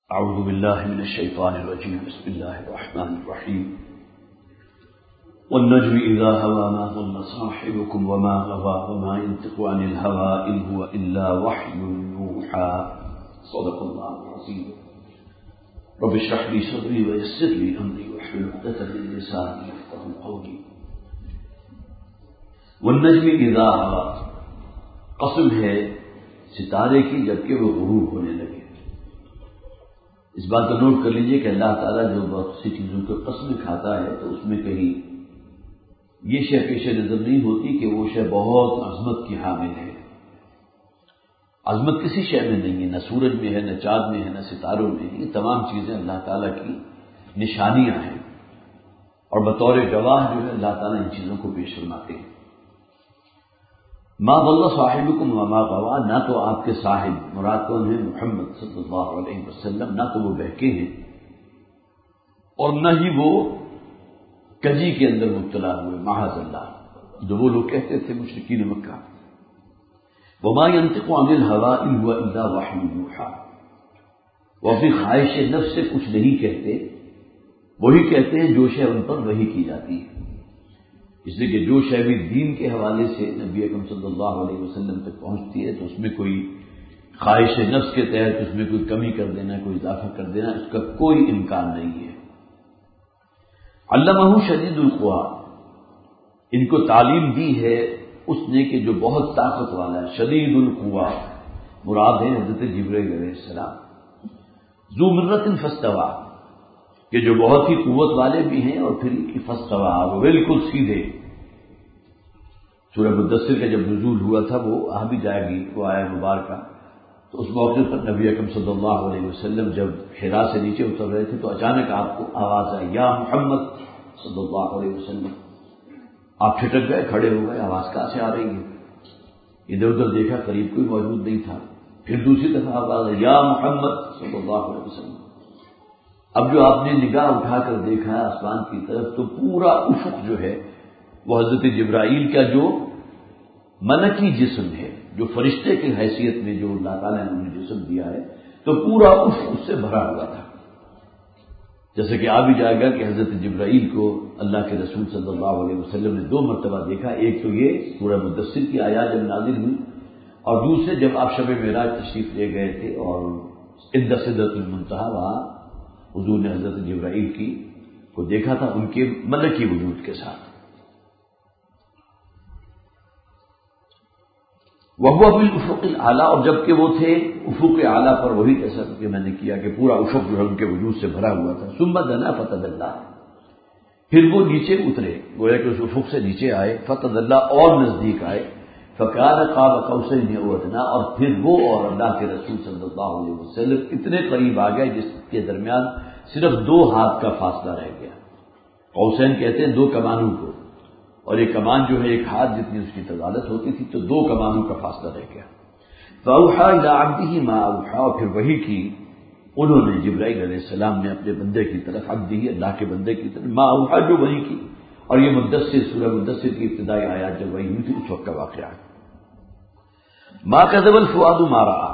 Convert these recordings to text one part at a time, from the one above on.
اعوذ باللہ من الشیطان الرجیم بسم اللہ الرحمن الرحیم والنجم اذا هوى ما ضل صاحبكم وما غوى وما ينطق عن الهوى ان هو الا وحي يوحى صدق الله العظيم رب اشرح لي صدري ويسر لي امري واحلل عقدة من لساني يفقهوا قولي والنجم اذا هوى قسم ہے ستارے کی جبکہ وہ غروب ہونے لگے۔ اس بات کو نوٹ کر لیجئے کہ اللہ تعالیٰ جو بہت سی چیزوں کو قسم کھاتا ہے تو اس میں کہیں یہ شے پیش نظر نہیں ہوتی کہ وہ شے بہت عظمت کی حامل ہے۔ عظمت کسی شے میں نہیں ہے، نہ سورج میں ہے، نہ چاند میں ہے، نہ ستاروں میں ہے۔ یہ تمام چیزیں اللہ تعالیٰ کی نشانیاں ہیں اور بطور گواہ جو ہے اللہ تعالیٰ ان چیزوں کو پیش فرماتے ہیں۔ ما ضل صاحبکم وما غوى، نہ تو آپ کے صاحب مراد کون ہیں؟ محمد صلی اللہ علیہ وسلم، نہ تو وہ بہکے ہیں اور نہ ہی وہ کجی کے اندر مبتلا ہوئے، معاذ اللہ، جو وہ لوگ کہتے تھے مشرکین مکہ۔ وما ينطق عن الهوى ان هو الا وحي يوحى، وہ اپنی خواہش نفس سے کچھ نہیں کہتے، وہی کہتے ہیں جو شے ان پر وحی کی جاتی ہے۔ اس لیے کہ جو شے بھی دین کے حوالے سے نبی اکرم صلی اللہ علیہ وسلم تک پہنچتی ہے تو اس میں کوئی خواہش نفس کے تحت اس میں کوئی کمی کر دینا، کوئی اضافہ کر دینا، اس کا کوئی امکان نہیں ہے۔ علمہ شدید القویٰ، ان کو تعلیم دی ہے اس نے کہ جو بہت طاقت والا ہے۔ شدید القویٰ مراد ہے حضرت جبرائیل علیہ السلام۔ ذو مرۃ فاستویٰ، کہ جو بہت ہی قوت والے بھی ہیں اور پھر فاستویٰ، وہ بالکل سیدھے۔ سورہ مدثر کا جب نزول ہوا تھا وہ آ بھی جائے گی وہ آیا مبارکہ، تو اس موقع پر نبی اکرم صلی اللہ علیہ وسلم جب حرا سے نیچے اتر رہے تھے تو اچانک آپ کو آواز آئی، یا محمد صلی اللہ علیہ وسلم۔ آپ ٹھٹک گئے، کھڑے ہو گئے، آواز کہاں سے آ رہی ہے؟ ادھر ادھر دیکھا، قریب کوئی موجود نہیں تھا۔ پھر دوسری دفعہ آواز آئی، یا محمد صلی اللہ علیہ وسلم۔ اب جو آپ نے نگاہ اٹھا کر دیکھا آسمان کی طرف تو پورا افق جو ہے وہ حضرت جبرائیل کا جو ملکی جسم ہے، جو فرشتے کی حیثیت میں جو اللہ تعالیٰ نے انہیں جسم دیا ہے، تو پورا افق اس سے بھرا ہوا تھا۔ جیسے کہ آ بھی جائے گا کہ حضرت جبرائیل کو اللہ کے رسول صلی اللہ علیہ وسلم نے 2 مرتبہ دیکھا، ایک تو یہ سورہ مدثر کی آیات جب نازل ہوئی، اور دوسرے جب آپ شب معراج تشریف لے گئے تھے اور عند سدرۃ المنتہا وہاں حضور نے حضرت جبرائیل کو دیکھا تھا ان کے ملکی وجود کے ساتھ۔ وَهُوَ بِالْأُفُقِ الْأَعْلَىٰ، اور جبکہ وہ تھے افق اعلیٰ پر، وہی جیسا کہ میں نے کیا کہ پورا افق جو ہے ان کے وجود سے بھرا ہوا تھا۔ ثُمَّ دَنَا فَتَدَلَّىٰ، پھر وہ نیچے اترے، گویا کہ اس افق سے نیچے آئے، فَتَدَلَّىٰ اور نزدیک آئے، فَكَانَ قَابَ قَوْسَيْنِ أَوْ أَدْنَىٰ، اور پھر وہ اور اللہ کے رسول صلی اللہ علیہ وسلم اتنے قریب آ گئے جس کے درمیان صرف 2 ہاتھ کا فاصلہ رہ گیا۔ قوسین کہتے ہیں 2 کمانوں کو، اور یہ کمان جو ہے 1 ہاتھ جتنی اس کی طوالت ہوتی تھی، تو 2 کمانوں کا فاصلہ رہ گیا۔ فَأَوْحَىٰ إِلَىٰ عَبْدِهِ مَا أَوْحَىٰ، اور پھر وحی کی انہوں نے جبرائیل علیہ السلام نے اپنے بندے کی طرف، عبدہ اللہ کے بندے کی طرف، ما اوحیٰ جو وحی کی، اور یہ مدثر سورہ مدثر کی ابتدائی آیات جب وحی ہوئی تھی اس وقت کا واقعہ ہے۔ ما کذب الفؤاد ما رأى،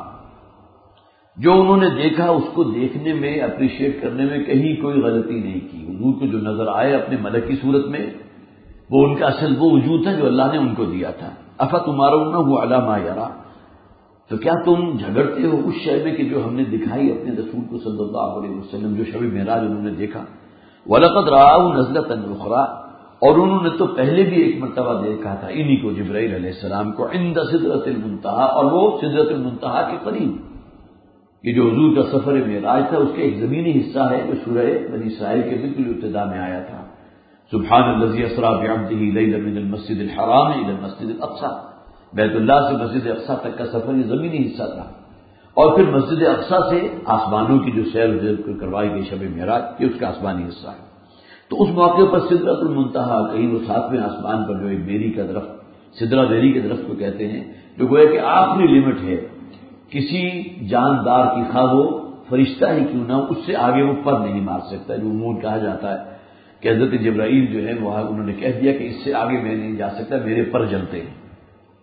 جو انہوں نے دیکھا اس کو دیکھنے میں، اپریشیٹ کرنے میں کہیں کوئی غلطی نہیں کی۔ حضور کو جو نظر آئے اپنے ملکی صورت میں، وہ ان کا اصل وہ وجود تھا جو اللہ نے ان کو دیا تھا۔ افتمارونہ علی ما یری، تو کیا تم جھگڑتے ہو اس شے میں کہ جو ہم نے دکھائی اپنے رسول کو صلی اللہ علیہ وسلم، جو شب معراج انہوں نے دیکھا۔ وَلَقَدْ رَآهُ نَزْلَةً أُخْرَىٰ، اور انہوں نے تو پہلے بھی ایک مرتبہ دیکھا تھا انہی کو، جبرائیل علیہ السلام کو، عند سدرۃ المنتہا، اور وہ سدرۃ المنتہا کے قریب۔ یہ جو حضور کا سفر معراج تھا اس کا ایک زمینی حصہ ہے جو سورہ بنی اسرائیل کے بالکل ابتدا میں آیا تھا، سبحان الذی اسریٰ بعبدہ لیلا من المسجد الحرام الی المسجد الاقصی، بیت اللہ سے مسجد اقصی تک کا سفر یہ زمینی حصہ تھا، اور پھر مسجد اقصی سے آسمانوں کی جو سیر کروائی گئی شب معراج، یہ اس کا آسمانی حصہ ہے۔ تو اس موقع پر سدرۃ المنتہا، کہیں وہ 7ویں آسمان پر جو ایک بیری کا درخت، سدرہ بیری کے درخت کو کہتے ہیں، جو گویا کہ آخری لمٹ ہے کسی جاندار کی، خواہ وہ فرشتہ ہی کیوں نہ ہو، اس سے آگے وہ پر نہیں مار سکتا، جو عموماً کہا جاتا ہے کہ حضرت جبرائیل جو ہے وہ انہوں نے کہہ دیا کہ اس سے آگے میں نہیں جا سکتا، میرے پر جلتے ہیں۔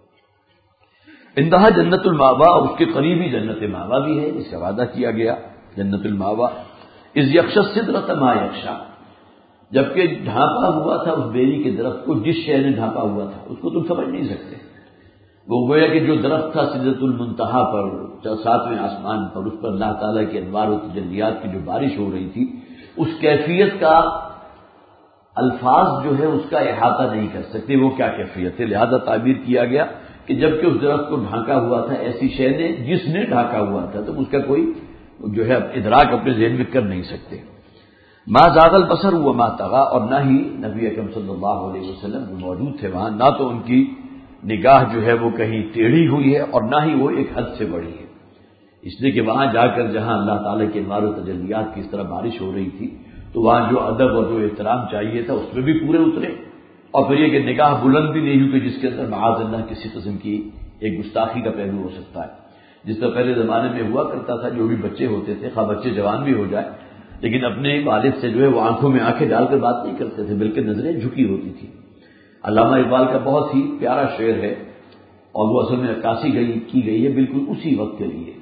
انتہا جنت المأویٰ، اور اس کے قریب ہی جنت مأویٰ بھی ہے، اس کا وعدہ کیا گیا۔ جنت الماوا، اذ یغشی السدرۃ ما یغشی، جبکہ ڈھانپا ہوا تھا اس بیری کے درخت کو جس شے نے ڈھانپا ہوا تھا اس کو تم سمجھ نہیں سکتے۔ وہ گویا کہ جو درخت تھا سدرۃ المنتہا پر، 7ویں آسمان پر، اس پر اللہ تعالیٰ کی انوار و تجلیات کی جو بارش ہو رہی تھی، اس کیفیت کا الفاظ جو ہے اس کا احاطہ نہیں کر سکتے وہ کیا کیفیت ہے، لہذا تعبیر کیا گیا کہ جبکہ اس درخت کو ڈھانکا ہوا تھا ایسی شے نے جس نے ڈھانکا ہوا تھا، تم اس کا کوئی جو ہے ادراک اپنے ذہن میں کر نہیں سکتے۔ ما زاغ البصر وما طغى، اور نہ ہی نبی اکرم صلی اللہ علیہ وسلم جو موجود تھے وہاں، نہ تو ان کی نگاہ جو ہے وہ کہیں ٹیڑھی ہوئی ہے اور نہ ہی وہ ایک حد سے بڑھی ہے، اس لیے کہ وہاں جا کر جہاں اللہ تعالیٰ کے انوار و تجلیات کی اس طرح بارش ہو رہی تھی تو وہاں جو ادب اور جو احترام چاہیے تھا اس میں بھی پورے اترے، اور پھر یہ کہ نگاہ بلند بھی نہیں ہوئی کہ جس کے اندر معاذ اللہ کسی قسم کی ایک گستاخی کا پہلو ہو سکتا ہے، جس طرح پہلے زمانے میں ہوا کرتا تھا جو بھی بچے ہوتے تھے، خواہ بچے جوان بھی ہو جائے لیکن اپنے والد سے جو ہے وہ آنکھوں میں آنکھیں ڈال کر بات نہیں کرتے تھے بلکہ نظریں جھکی ہوتی تھی۔ علامہ اقبال کا بہت ہی پیارا شعر ہے اور وہ اصل میں عکاسی کی گئی ہے بالکل اسی وقت کے لیے۔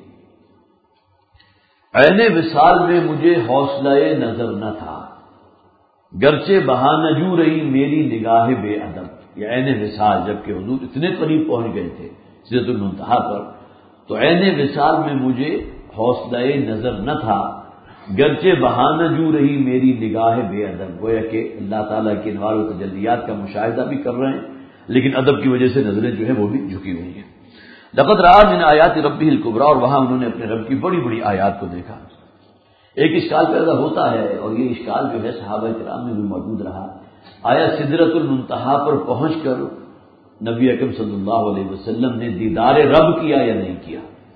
عین وصال میں مجھے حوصلہ نظر نہ تھا، گرچہ بہانہ جو رہی میری نگاہ بے ادب۔ یہ عین وصال، جبکہ حضور اتنے قریب پہنچ گئے تھے سدرۃ المنتہا پر، تو عین وصال میں مجھے حوصلہ نظر نہ تھا، گرچہ بہانہ جو رہی میری نگاہ بے ادب۔ گویا کہ اللہ تعالیٰ کے انوار و تجلیات کا مشاہدہ بھی کر رہے ہیں لیکن ادب کی وجہ سے نظریں جو ہے وہ بھی جھکی ہوئی ہیں۔ لقد رأى من آیات ربہ الکبریٰ، اور وہاں انہوں نے اپنے رب کی بڑی بڑی آیات کو دیکھا۔ ایک اشکال پیدا ہوتا ہے اور یہ اشکال جو ہے صحابہ کرام میں بھی موجود رہا، آیا سدرۃ المنتہا پر پہنچ کر نبی اکرم صلی اللہ علیہ وسلم نے دیدار رب کیا یا نہیں کیا؟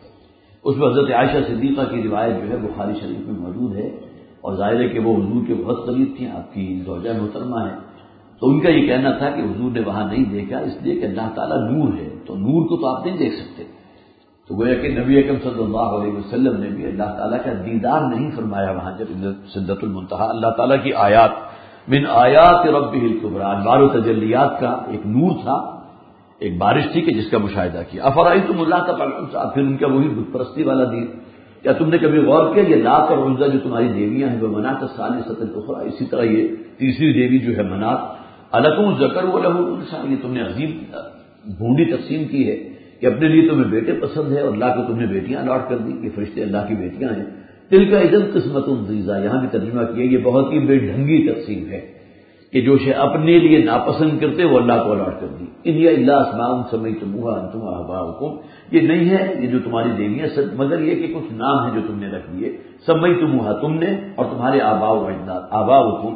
اس میں حضرت عائشہ صدیقہ کی روایت جو ہے بخاری شریف میں موجود ہے، اور ظاہر ہے کہ وہ حضور کے بہت قریب تھیں، آپ کی زوجہ محترمہ ہے، تو ان کا یہ کہنا تھا کہ حضور نے وہاں نہیں دیکھا اس لیے کہ اللہ تعالیٰ نور ہے، تو نور کو تو آپ نہیں دیکھ سکتے۔ تو گویا کہ نبی اکرم صلی اللہ علیہ وسلم نے بھی اللہ تعالیٰ کا دیدار نہیں فرمایا وہاں جب سدرۃ المنتہا اللہ تعالیٰ کی آیات من آیات ربہ الکبریٰ، انوار و تجلیات کا ایک نور تھا، ایک بارش تھی کہ جس کا مشاہدہ کیا۔ افرأیتم اللات والعزیٰ، پھر ان کا وہی بت پرستی والا دین، کیا تم نے کبھی غور کیا یہ لات اور عزیٰ جو تمہاری دیویاں ہیں، وہ منات الثالثۃ الاخری، اسی طرح یہ تیسری دیوی جو ہے منات، الکم الذکر ولہ الانثیٰ، یہ تم نے عظیم بھونڈی تقسیم کی ہے کہ اپنے لیے تمہیں بیٹے پسند ہے اور اللہ کو تم نے بیٹیاں الاٹ کر دی، یہ فرشتے اللہ کی بیٹیاں ہیں۔ تلک اذا قسمۃ ضیزیٰ، یہاں بھی ترجمہ کیا یہ بہت ہی بے ڈھنگی تقسیم ہے کہ جو شے اپنے لیے ناپسند کرتے وہ اللہ کو الاٹ کر دی۔ ان ہی الا اسماء سمیتموها انتم وآباؤکم، یہ نہیں ہے یہ جو تمہاری دیویاں مگر یہ کہ کچھ نام ہیں جو تم نے رکھ دیے، سمیتموها تم نے اور تمہارے آباء و اجداد، آباؤکم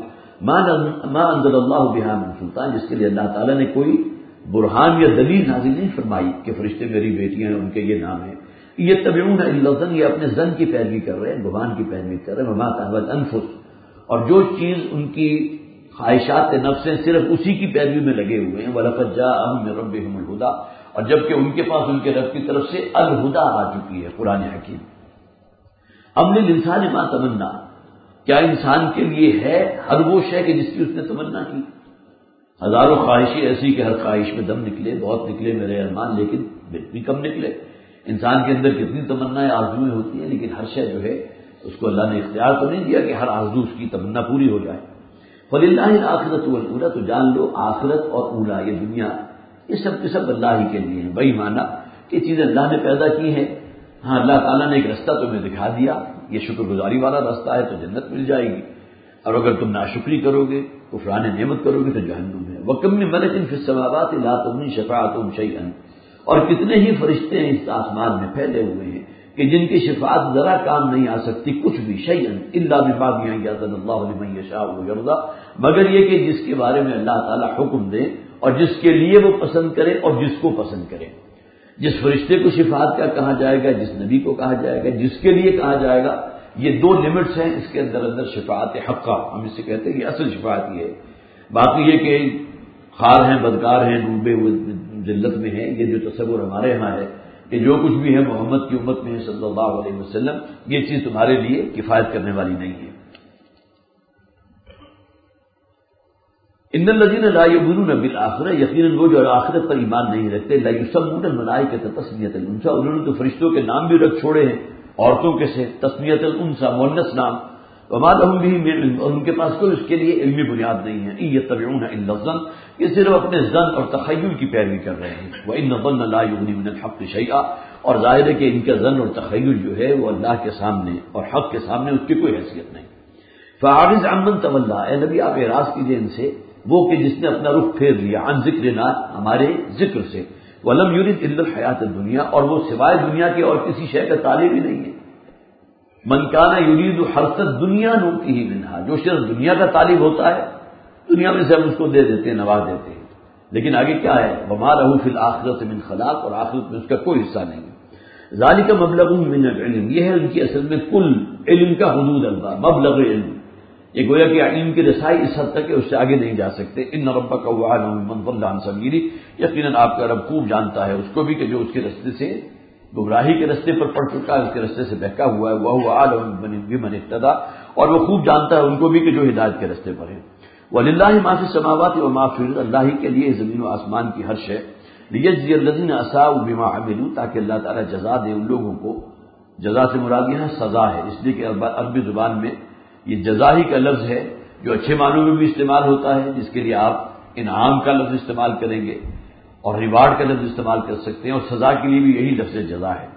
ما انزل اللہ بها من سلطان، جس کے لیے اللہ تعالیٰ نے کوئی برہان یا دلیل نازل نہیں فرمائی کہ فرشتے میری بیٹیاں ہیں ان کے یہ نام ہیں۔ یتبعون الا الظن، یہ اپنے ظن کی پیروی کر رہے ہیں، گمان کی پیروی کر رہے ہیں، وما تهوى الانفس، اور جو چیز ان کی خواہشات نفس ہیں صرف اسی کی پیروی میں لگے ہوئے ہیں۔ وَلَقَدْ جَاءَهُم مِّن رَّبِّهُمُ الْهُدَىٰ، اور جبکہ ان کے پاس ان کے رب کی طرف سے الہدا آ چکی ہے، قرآن حکیم۔ ام للانسان ما تمنا، کیا انسان کے لیے ہے ہر وہ شے کہ جس کی اس نے تمنا کی؟ ہزاروں خواہشیں ایسی کہ ہر خواہش میں دم نکلے، بہت نکلے میرے ارمان لیکن بھی کم نکلے۔ انسان کے اندر کتنی تمنائیں آرزویں ہوتی ہیں لیکن ہر شے جو ہے اس کو اللہ نے اختیار تو نہیں دیا کہ ہر آرزو اس کی تمنا پوری ہو جائے۔ فَلِلَّهِ الْآخِرَةُ وَالْأُولَىٰ، تو جان لو آخرت اور اولا یہ دنیا یہ سب کے سب اللہ ہی کے لیے ہیں۔ وہی مانا کہ چیزیں اللہ نے پیدا کی ہیں، ہاں اللہ تعالیٰ نے ایک رستہ تمہیں دکھا دیا، یہ شکر گزاری والا رستہ ہے تو جنت مل جائے گی، اور اگر تم ناشکری کرو گے، کفران نعمت کرو گے تو جہنم ہے۔ وَكَم مِّن مَلَكٍ فِي السَّمَاوَاتِ لَا تُغْنِي شَفَاعَتُهُمْ شَيْئًا، اور کتنے ہی فرشتے ہیں اس آسمان میں پھیلے ہوئے ہیں کہ جن کی شفاعت ذرا کام نہیں آ سکتی، کچھ بھی شیئا الا بما یأذن اللہ لمن یشاء ویرضی، مگر یہ کہ جس کے بارے میں اللہ تعالیٰ حکم دے اور جس کے لیے وہ پسند کرے اور جس کو پسند کرے۔ جس فرشتے کو شفاعت کا کہا جائے گا، جس نبی کو کہا جائے گا، جس کے لیے کہا جائے گا، یہ دو لمٹس ہیں اس کے اندر شفاعت حقہ، ہم اسے کہتے ہیں کہ اصل شفاعت یہ ہے۔ باقی یہ کہ خار ہیں، بدکار ہیں، ڈوبے ہوئے ذلت میں ہیں، یہ جو تصور ہمارے یہاں ہے کہ جو کچھ بھی ہے محمد کی امت میں ہے صلی اللہ علیہ وسلم، یہ چیز تمہارے لیے کفایت کرنے والی نہیں ہے۔ ان الذین لا یؤمنون بالآخرہ، یقیناً وہ جو آخرت پر ایمان نہیں رکھتے، لا یسمون الملائکۃ تسمیۃ الانثیٰ، انہوں نے تو فرشتوں کے نام بھی رکھ چھوڑے ہیں عورتوں کے سے، تسمیۃ الانثى مؤنث نام، وما لهم به من علم، اور ان کے پاس کوئی اس کے لیے علمی بنیاد نہیں ہے، ان يتبعون الا الظن، یہ صرف اپنے ظن اور تخیل کی پیروی کر رہے ہیں، وان الظن لا يغني من الحق شيئا، اور ظاہر ہے کہ ان کا ظن اور تخیل جو ہے وہ اللہ کے سامنے اور حق کے سامنے اس کی کوئی حیثیت نہیں۔ فاعرض عمن تولى، اے نبی آپ اعراض کیجئے ان سے وہ کہ جس نے اپنا رخ پھیر لیا عن ذکرنا، ہمارے ذکر سے، ولم يرد الا الحیات الدنیا، اور وہ سوائے دنیا کے اور کسی شے کا طالب ہی نہیں ہے۔ من کان یرید حرث الدنیا نؤتہ منہا، جو صرف دنیا کا طالب ہوتا ہے دنیا میں سے ہم اس کو دے دیتے ہیں، نواز دیتے ہیں، لیکن آگے کیا ہے، وما لہ فی الآخرۃ من خلاق، اور آخرت میں اس کا کوئی حصہ نہیں ہے۔ ذالک مبلغهم من العلم، یہ ہے ان کی اصل میں کل علم کا حدود اللہ، مبلغ علم، یہ گویا کہ علم کی رسائی اس حد تک کہ اس سے آگے نہیں جا سکتے۔ ان ربک هو اعلم بمن ضل عن سبیلہ، یقیناً آپ کا رب خوب جانتا ہے اس کو بھی کہ جو اس کے راستے سے گمراہی کے راستے پر پڑ چکا ہے، اس کے راستے سے بہکا ہوا ہے، وهو اعلم بمن اهتدى، اور وہ خوب جانتا ہے ان کو بھی کہ جو ہدایت کے راستے پر ہیں۔ وللہ ما فی السماوات وما فی الارض، اللہ ہی کے لیے زمین و آسمان کی ہر شے، لیجزی الذین اساءوا بما عملوا، تاکہ اللہ تعالیٰ جزا دے ان لوگوں کو، جزا سے مراد یہاں سزا ہے، اس لیے کہ عربی زبان میں یہ جزا ہی کا لفظ ہے جو اچھے معنوں میں بھی استعمال ہوتا ہے، جس کے لیے آپ انعام کا لفظ استعمال کریں گے اور ریوارڈ کا لفظ استعمال کر سکتے ہیں، اور سزا کے لیے بھی یہی لفظ جزا ہے،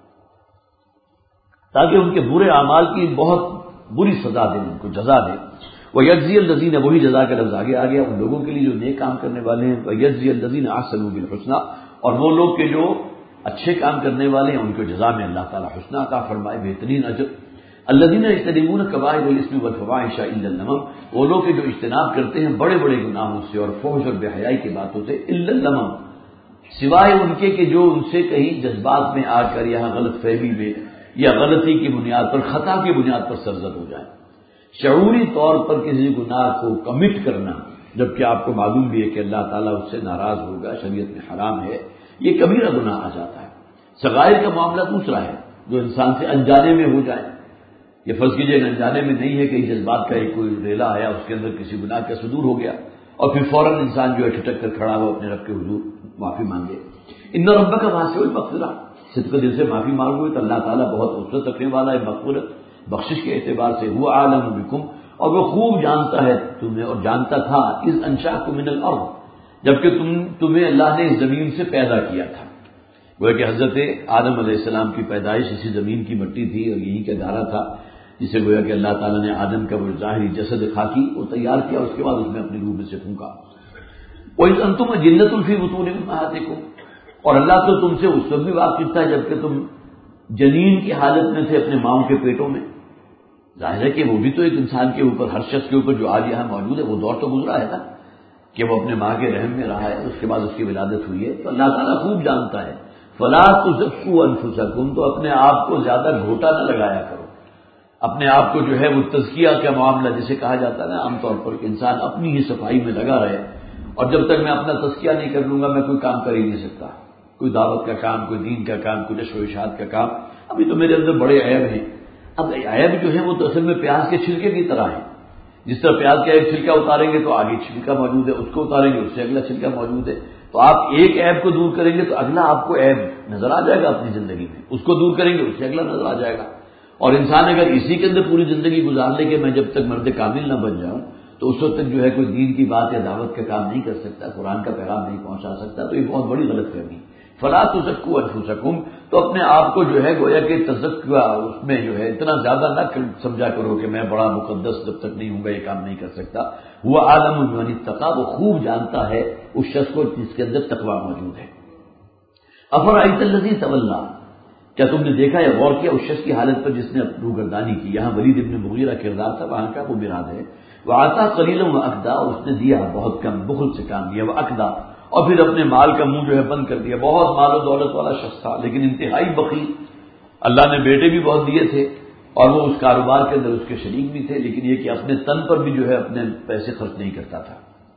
تاکہ ان کے برے اعمال کی بہت بری سزا دیں، ان کو جزا دیں۔ وَيَجْزِيَ الَّذِينَ، وہی جزا کا لفظ آگے آ گیا ان لوگوں کے لیے جو نیک کام کرنے والے ہیں، وَيَجْزِيَ الَّذِينَ أَحْسَنُوا بِالْحُسْنَى، اور وہ لوگ کہ جو اچھے کام کرنے والے ہیں ان کو جزا میں اللہ تعالیٰ حسنہ عطا فرمائے، بہترین اجر۔ الذین یجتنبون کبائر الاسم والفواحش الا اللمم، وہ لوگ کہ جو اجتناب کرتے ہیں بڑے بڑے گناہوں سے اور فحش اور بے حیائی کی باتوں سے، الا اللمم، سوائے ان کے کہ جو ان سے کہیں جذبات میں آ کر یہاں غلط فہمی میں یا غلطی کی بنیاد پر، خطا کی بنیاد پر سرزد ہو جائے۔ شعوری طور پر کسی گناہ کو کمٹ کرنا، جبکہ آپ کو معلوم بھی ہے کہ اللہ تعالیٰ اس سے ناراض ہوگا، شریعت میں حرام ہے، یہ کبیرہ گناہ آ جاتا ہے۔ صغائر کا معاملہ دوسرا ہے جو انسان سے انجانے میں ہو جائے، یہ فرض کیجیے کہ انجانے میں نہیں ہے کہ جذبات کا ایک کوئی ریلا آیا، اس کے اندر کسی گناہ کا صدور ہو گیا اور پھر فوراً انسان جو ہے ٹھٹک کر کھڑا ہو اپنے رب کے حضور معافی مانگے۔ ان ربک واسع المغفرہ، صدق دل سے معافی مانگو تو اللہ تعالیٰ بہت وسعت رکھنے والا ہے، مغفرت بخشش کے اعتبار سے، هو عالم بکم، اور وہ خوب جانتا ہے تمہیں اور جانتا تھا، اذ انشأکم من الارض، جبکہ تمہیں اللہ نے اس زمین سے پیدا کیا تھا۔ وہ کہ حضرت آدم علیہ السلام کی پیدائش اسی زمین کی مٹی تھی اور یہی کا دھارا تھا، جسے گویا کہ اللہ تعالیٰ نے آدم کا وہ ظاہری جسد خاکی وہ تیار کیا، اس کے بعد اس میں اپنی روح میں سے پھونکا۔ وَإِذْ أَنْتُمْ أَجِنَّةٌ فِي بُطُونِ أُمَّهَاتِكُمْ، اور اللہ تو تم سے اس وقت بھی واقف تھا جبکہ تم جنین کی حالت میں تھے اپنے ماؤں کے پیٹوں میں۔ ظاہر ہے کہ وہ بھی تو ایک انسان کے اوپر، ہر شخص کے اوپر جو آج یہاں موجود ہے وہ دور تو گزرا ہے نا کہ وہ اپنے ماں کے رحم میں رہا ہے، اس کے بعد اس کی ولادت ہوئی ہے، تو اللہ تعالیٰ خوب جانتا ہے۔ فَلَا تُزَكُّوا أَنفُسَكُمْ، تو اپنے آپ کو زیادہ گھوٹا نہ لگایا کرو، اپنے آپ کو جو ہے وہ تزکیہ کا معاملہ جسے کہا جاتا ہے نا عام طور پر کہ انسان اپنی ہی صفائی میں لگا رہے، اور جب تک میں اپنا تزکیہ نہیں کر لوں گا میں کوئی کام کر ہی نہیں سکتا، کوئی دعوت کا کام، کوئی دین کا کام، کوئی نشر و ارشاد کا کام۔ ابھی تو میرے اندر بڑے عیب ہیں، اب عیب جو ہے وہ تو اصل میں پیاز کے چھلکے کی طرح ہے، جس طرح پیاز کا ایک چھلکا اتاریں گے تو آگے چھلکا موجود ہے، اس کو اتاریں گے اس سے اگلا چھلکا موجود ہے، تو آپ ایک عیب کو دور کریں گے تو اگلا آپ کو عیب نظر آ جائے گا اپنی زندگی میں، اس کو دور کریں گے اس سے اگلا نظر آ جائے گا۔ اور انسان اگر اسی کے اندر پوری زندگی گزار لے کہ میں جب تک مرد کامل نہ بن جاؤں تو اس وقت تک جو ہے کوئی دین کی بات یا دعوت کا کام نہیں کر سکتا، قرآن کا پیغام نہیں پہنچا سکتا، تو یہ بہت بڑی غلط فہمی۔ فلا تزکوا انفسکم، تو اپنے آپ کو جو ہے گویا کہ تزکیہ اس میں جو ہے اتنا زیادہ نہ سمجھا کرو کہ میں بڑا مقدس جب تک نہیں ہوں گا یہ کام نہیں کر سکتا۔ وہ عالم بمن اتقی، وہ خوب جانتا ہے اس شخص کو جس کے اندر تقویٰ موجود ہے۔ افرأیت الذی تولی، کیا تم نے دیکھا یا غور کیا اس شخص کی حالت پر جس نے روگردانی کی؟ یہاں ولید ابن مغیرہ کردار تھا، وہاں کا وہ مراد ہے۔ وَأَعْطَىٰ قَلِيلًا وَأَكْدَىٰ، اور اس نے دیا بہت کم، بخل سے کام لیا، وَأَكْدَىٰ، اور پھر اپنے مال کا منہ جو ہے بند کر دیا۔ بہت مال و دولت والا شخص تھا لیکن انتہائی بخیل، اللہ نے بیٹے بھی بہت دیے تھے اور وہ اس کاروبار کے اندر اس کے شریک بھی تھے، لیکن یہ کہ اپنے تن پر بھی جو ہے اپنے پیسے خرچ نہیں کرتا تھا۔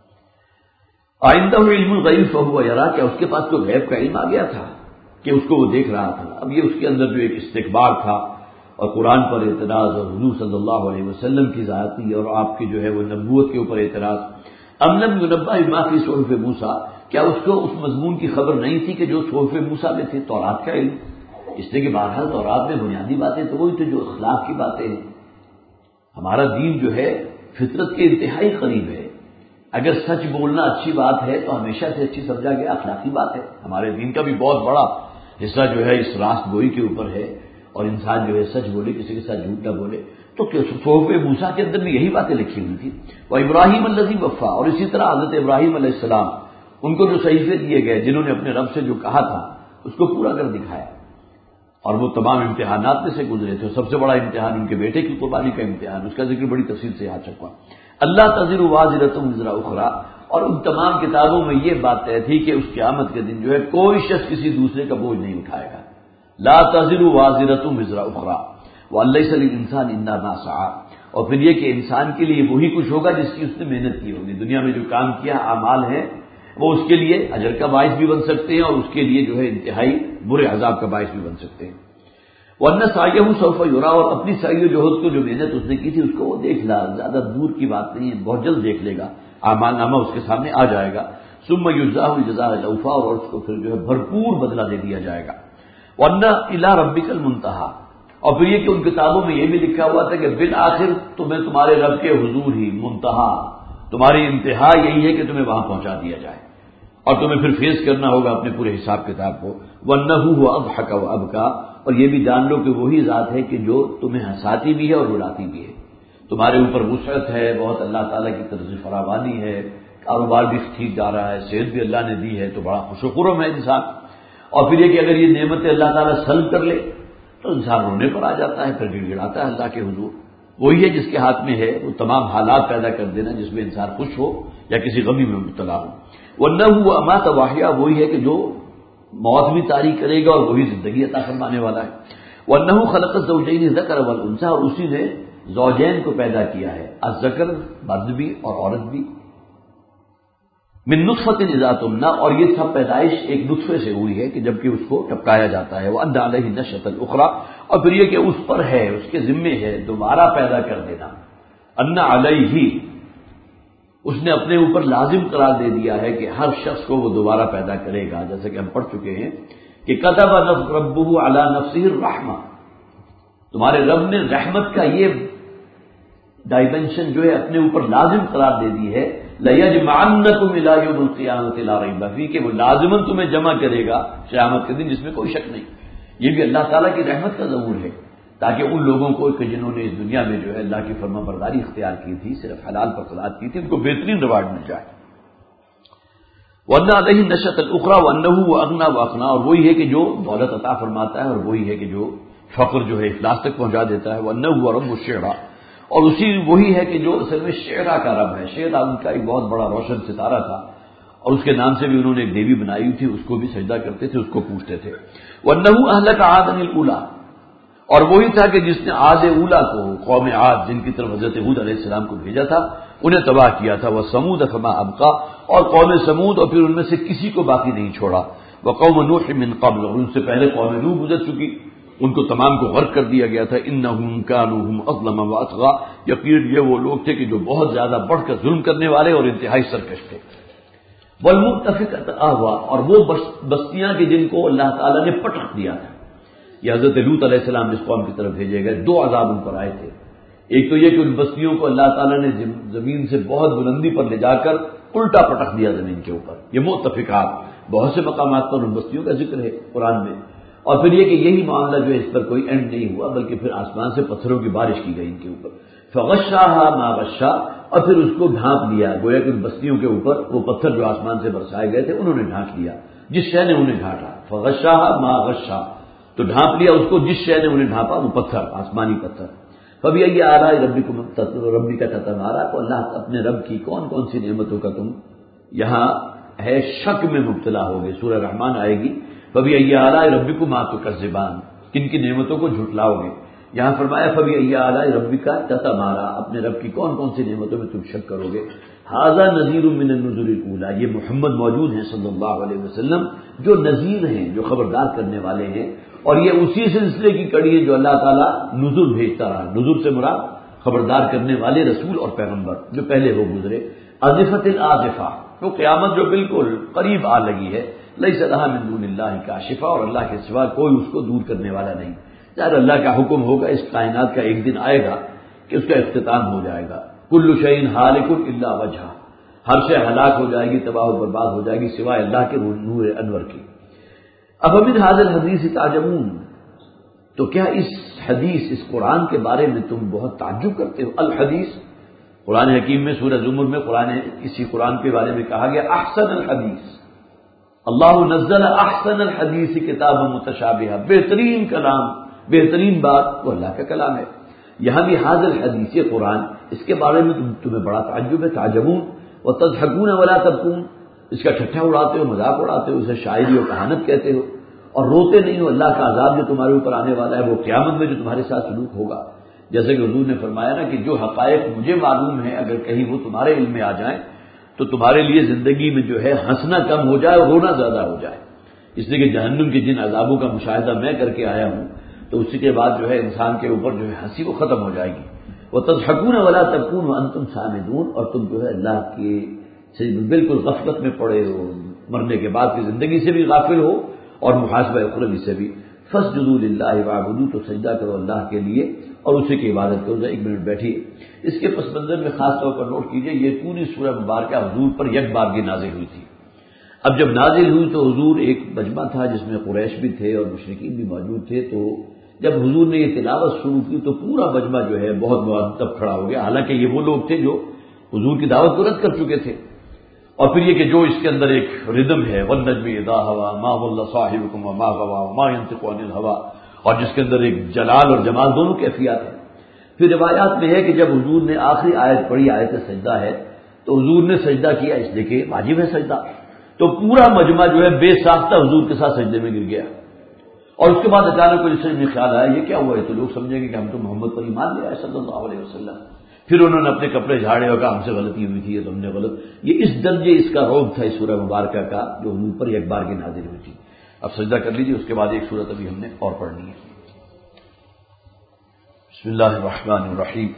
عِندَهُ عِلْمُ الْغَيْبِ فَهُوَ يَرَىٰ، کیا اس کے پاس تو غیب کا علم آ گیا تھا کہ اس کو وہ دیکھ رہا تھا؟ اب یہ اس کے اندر جو ایک استکبار تھا اور قرآن پر اعتراض اور حضور صلی اللہ علیہ وسلم کی ذاتی اور آپ کی جو ہے وہ نبوت کے اوپر اعتراض۔ ام لم ينبأ بما فی صحف موسیٰ، کیا اس کو اس مضمون کی خبر نہیں تھی کہ جو صحف موسیٰ میں تھے، تورات کا علم؟ اس لیے کہ بہرحال تورات میں بنیادی باتیں تو وہی تھیں جو اخلاق کی باتیں ہیں. ہمارا دین جو ہے فطرت کے انتہائی قریب ہے. اگر سچ بولنا اچھی بات ہے تو ہمیشہ سے اچھی سمجھا گیا اخلاقی بات ہے. ہمارے دین کا بھی بہت بڑا حصہ جو ہے اس راست گوئی کے اوپر ہے، اور انسان جو ہے سچ بولے، کسی کے ساتھ جھوٹ نہ بولے. تو صحف موسیٰ کے اندر بھی یہی باتیں لکھی ہوئی تھی. وہ ابراہیم الذی وفا، اور اسی طرح حضرت ابراہیم علیہ السلام، ان کو جو صحیفے دیے گئے جنہوں نے اپنے رب سے جو کہا تھا اس کو پورا کر دکھایا، اور وہ تمام امتحانات میں سے گزرے تھے. سب سے بڑا امتحان ان کے بیٹے کی قربانی کا امتحان، اس کا ذکر بڑی تفصیل سے یاد رکھا. اللہ تزر وازرۃ وزر اخری، اور ان تمام کتابوں میں یہ بات طے تھی کہ اس قیامت کے دن جو ہے کوئی شخص کسی دوسرے کا بوجھ نہیں اٹھائے گا. لا تزر وازرۃ وزر اخری ولیس للانسان الا ما سعی، اور پھر یہ کہ انسان کے لیے وہی کچھ ہوگا جس کی اس نے محنت کی ہوگی. دنیا میں جو کام کیا اعمال ہیں وہ اس کے لیے اجر کا باعث بھی بن سکتے ہیں، اور اس کے لیے جو ہے انتہائی برے عذاب کا باعث بھی بن سکتے ہیں. وَأَنَّ سَعْيَهُ سَوْفَ يُرَىٰ، اور اپنی سعی جو محنت اس نے کی تھی اس کو وہ دیکھ لا، زیادہ دور کی بات نہیں ہے، بہت جلد دیکھ لے گا، اعمال نامہ اس کے سامنے آ جائے گا. ثُمَّ يُجْزَاهُ الْجَزَاءَ الْأَوْفَىٰ، اور اس کو پھر جو ہے بھرپور بدلہ دے دیا جائے گا. وَأَنَّ إِلَىٰ رَبِّكَ الْمُنتَهَىٰ، اور پھر یہ کہ ان کتابوں میں یہ بھی لکھا ہوا تھا کہ بالآخر تمہیں تمہارے رب کے حضور ہی منتہا، تمہاری انتہا یہی ہے کہ تمہیں وہاں پہنچا دیا جائے، اور تمہیں پھر فیس کرنا ہوگا اپنے پورے حساب کتاب کو. وَأَنَّهُ هُوَ أَضْحَكَ وَأَبْكَىٰ، اور یہ بھی جان لو کہ وہی ذات ہے کہ جو تمہیں ہنساتی بھی ہے اور رلاتی بھی ہے. تمہارے اوپر وسعت ہے بہت، اللہ تعالیٰ کی طرف سے فراوانی ہے، کاروبار بھی ٹھیک جا رہا ہے، صحت بھی اللہ نے دی ہے تو بڑا خوش و خرم ہے انسان. اور پھر یہ کہ اگر یہ نعمتیں اللہ تعالیٰ سلب کر لے تو انسان رونے پر آ جاتا ہے، پھر گڑ گڑاتا ہے اللہ کے حضور. وہی ہے جس کے ہاتھ میں ہے وہ تمام حالات پیدا کر دینا جس میں انسان خوش ہو یا کسی غمی میں مبتلا ہو. وَأَنَّهُ وَأَمَاتَ وَأَحْيَا، وہی ہے کہ جو موت بھی طاری کرے گا اور وہی زندگی عطا فرمانے والا ہے. وَأَنَّهُ خَلَقَ الزَّوْجَيْنِ الذَّكَرَ وَالْأُنثَىٰ، اور اسی نے زوجین کو پیدا کیا ہے، الذکر مرد بھی اور عورت بھی. من نطفۃ اذا تمنى، اور یہ سب پیدائش ایک نطفے سے ہوئی ہے کہ جبکہ اس کو ٹپکایا جاتا ہے. وَأَنَّ عَلَيْهِ النَّشْأَةَ الْأُخْرَىٰ، اور پھر یہ کہ اس پر ہے، اس کے ذمے ہے دوبارہ پیدا کر دینا. ان علیہ، اس نے اپنے اوپر لازم قرار دے دیا ہے کہ ہر شخص کو وہ دوبارہ پیدا کرے گا، جیسے کہ ہم پڑھ چکے ہیں کہ كتب ربه على نفسه الرحمہ، تمہارے رب نے رحمت کا یہ ڈائمینشن جو ہے اپنے اوپر لازم قرار دے دی ہے. لَيَجْمَعَنَّكُمْ إِلَىٰ يَوْمِ الْقِيَامَةِ لَا رَيْبَ فِيهِ، کہ وہ لازماً تمہیں جمع کرے گا قیامت کے دن جس میں کوئی شک نہیں. یہ بھی اللہ تعالیٰ کی رحمت کا ظہور ہے تاکہ ان لوگوں کو کہ جنہوں نے اس دنیا میں جو ہے اللہ کی فرما برداری اختیار کی تھی، صرف حلال پر صلات کی تھی، ان کو بہترین ریوارڈ مل جائے. وَأَنَّ عَلَيْهِ النَّشْأَةَ الْأُخْرَىٰ وَأَنَّهُ وَأَغْنَىٰ وَأَقْنَىٰ، اور وہی ہے کہ جو دولت عطا فرماتا ہے اور وہی ہے کہ جو فقر جو ہے افلاس تک پہنچا دیتا ہے. وَأَنَّهُ هُوَ رَبُّ الشِّعْرَىٰ، اور وہی ہے کہ جو اصل میں شعرا کا رب ہے. شعرا ان کا ایک بہت بڑا روشن ستارہ تھا، اور اس کے نام سے بھی انہوں نے ایک دیوی بنائی ہوئی تھی، اس کو بھی سجدہ کرتے تھے، اس کو پوجتے تھے. وَأَنَّهُ أَهْلَكَ عَادًا الْأُولَىٰ، اور وہی تھا کہ جس نے عاد اولا کو، قوم عاد جن کی طرف حضرت ہود علیہ السلام کو بھیجا تھا، انہیں تباہ کیا تھا. وَثَمُودَ فَمَا أَبْقَىٰ، اور قوم سمود، اور پھر ان میں سے کسی کو باقی نہیں چھوڑا. وَقَوْمَ نُوحٍ مِّن قَبْلُ، اور ان سے پہلے قوم نوح گزر چکی، ان کو تمام کو غرق کر دیا گیا تھا. إِنَّهُمْ كَانُوا هُمْ أَظْلَمَ وَأَطْغَىٰ، یقین یہ وہ لوگ تھے کہ جو بہت زیادہ بڑھ کر ظلم کرنے والے اور انتہائی سرکش تھے. وَالْمُؤْتَفِكَةَ أَهْوَىٰ، اور وہ بستیاں کہ جن کو اللہ تعالیٰ نے پٹخ دیا تھا. یہ حضرت لوط علیہ السلام جس قوم کی طرف بھیجے گئے، دو عذاب ان پر آئے تھے. ایک تو یہ کہ ان بستیوں کو اللہ تعالیٰ نے زمین سے بہت بلندی پر لے جا کر الٹا پٹخ دیا زمین کے اوپر. یہ مؤتفقات، بہت سے مقامات پر ان بستیوں کا ذکر ہے قرآن میں. اور پھر یہ کہ یہی معاملہ جو ہے اس پر کوئی اینڈ نہیں ہوا، بلکہ پھر آسمان سے پتھروں کی بارش کی گئی ان کے اوپر. فغشاها ما غشا، اور پھر اس کو ڈھانپ لیا، گویا کہ ان بستیوں کے اوپر وہ پتھر جو آسمان سے برسائے گئے تھے انہوں نے ڈھانپ لیا، جس شے نے انہیں ڈھانپا. فغشاها ما غشا، تو ڈھانپ لیا اس کو جس شے نے انہیں ڈھانپا، وہ پتھر، آسمانی پتھر. فبأي آلاء ربك تتمارا، تو اللہ اپنے رب کی کون کون سی نعمتوں کا تم یہاں ہے شک میں مبتلا ہوگے. سورہ رحمان آئے گی، فبأي آلاء ربكما تكذبان، کن کی نعمتوں کو جھٹلاؤ گے. یہاں فرمایا فبأي آلاء ربك تتمارا، اپنے رب کی کون کون سی نعمتوں میں تم شک کرو گے. ھذا نذیر من النذر الاولى، یہ محمد موجود ہیں صلی اللہ علیہ وسلم جو نذیر ہیں، جو خبردار کرنے والے ہیں. اور یہ اسی سلسلے کی کڑی ہے جو اللہ تعالیٰ نذر بھیجتا رہا. نذر سے مراد خبردار کرنے والے رسول اور پیغمبر جو پہلے وہ گزرے. آزفۃ الآزفہ، تو قیامت جو بالکل قریب آ لگی ہے. لیس لہا من دون اللہ کاشفہ، اور اللہ کے سوا کوئی اس کو دور کرنے والا نہیں۔ یار اللہ کا حکم ہوگا، اس کائنات کا ایک دن آئے گا کہ اس کا اختتام ہو جائے گا۔ کل شیء ہالک الا وجہہ، ہر شے ہلاک ہو جائے گی، تباہ و برباد ہو جائے گی سوائے اللہ کے نور انور کی۔ افمن ھذا الحدیث تعجبون، تو کیا اس حدیث، اس قرآن کے بارے میں تم بہت تعجب کرتے ہو؟ الحدیث، قرآن حکیم میں سورہ زمر میں اسی قرآن کے بارے میں کہا گیا احسن الحدیث، اللہ نزل احسن الحدیث کتابا متشابہا، بہترین کلام، بہترین بات وہ اللہ کا کلام ہے۔ یہاں بھی ھذا الحدیث، یہ قرآن، اس کے بارے میں تمہیں بڑا تعجب ہے۔ تعجبون وتضحکون ولا تبکون، اس کا ٹھٹھا اڑاتے ہو، مذاق اڑاتے ہو، اسے شاعری و کہانت کہتے ہو، اور روتے نہیں ہو۔ اللہ کا عذاب جو تمہارے اوپر آنے والا ہے، وہ قیامت میں جو تمہارے ساتھ سلوک ہوگا، جیسے کہ حضور نے فرمایا نا کہ جو حقائق مجھے معلوم ہے اگر کہیں وہ تمہارے علم میں آ جائیں تو تمہارے لیے زندگی میں جو ہے ہنسنا کم ہو جائے اور رونا زیادہ ہو جائے، اس لیے کہ جہنم کے جن عذابوں کا مشاہدہ میں کر کے آیا ہوں تو اسی کے بعد جو ہے انسان کے اوپر جو ہے ہنسی وہ ختم ہو جائے گی۔ وتضحکون ولا تبکون وانتم سامدون، اور تم جو ہے اللہ کے سے بالکل غفلت میں پڑے ہو، مرنے کے بعد کی زندگی سے بھی غافل ہو اور محاسبہ اخروی سے بھی۔ فاسجدوا للہ واعبدوا، تو سجدہ کرو اللہ کے لیے اور اسی کی عبادت کرو۔ ایک منٹ بیٹھیے، اس کے پس منظر میں خاص طور پر نوٹ کیجئے، یہ پوری سورہ مبارکہ حضور پر یک بارگی نازل ہوئی تھی۔ اب جب نازل ہوئی تو حضور ایک مجمع تھا جس میں قریش بھی تھے اور مشرکین بھی موجود تھے، تو جب حضور نے یہ تلاوت شروع کی تو پورا مجمع جو ہے بہت مؤدب کھڑا ہو گیا، حالانکہ یہ وہ لوگ تھے جو حضور کی دعوت کو رد کر چکے تھے۔ اور پھر یہ کہ جو اس کے اندر ایک ردم ہے، والنجم اذا ہوا ما ضل صاحبکم وما غوى وما ينطق عن الهوى، اور جس کے اندر ایک جلال اور جمال دونوں کیفیات ہیں۔ پھر روایات میں ہے کہ جب حضور نے آخری آیت پڑھی، آیت سجدہ ہے، تو حضور نے سجدہ کیا اس لیے کہ واجب ہے سجدہ، تو پورا مجمع جو ہے بے ساختہ حضور کے ساتھ سجدے میں گر گیا۔ اور اس کے بعد اچانک کوئی سمجھ میں خیال آیا یہ کیا ہوا ہے، تو لوگ سمجھیں گے کہ ہم تو محمد پر ایمان لے آئے صلی اللہ علیہ وسلم۔ پھر انہوں نے اپنے کپڑے جھاڑے اور کہا ہم سے غلطی ہوئی تھی، یہ تو ہم نے غلط، یہ اس درجے اس کا رعب تھا اس سورہ مبارکہ کا جو حضور پر ایک بار کی نازل ہوئی تھی۔ اب سجدہ کر لیجیے، اس کے بعد ایک سورت ابھی ہم نے اور پڑھنی ہے۔ بسم اللہ الرحمن الرحیم۔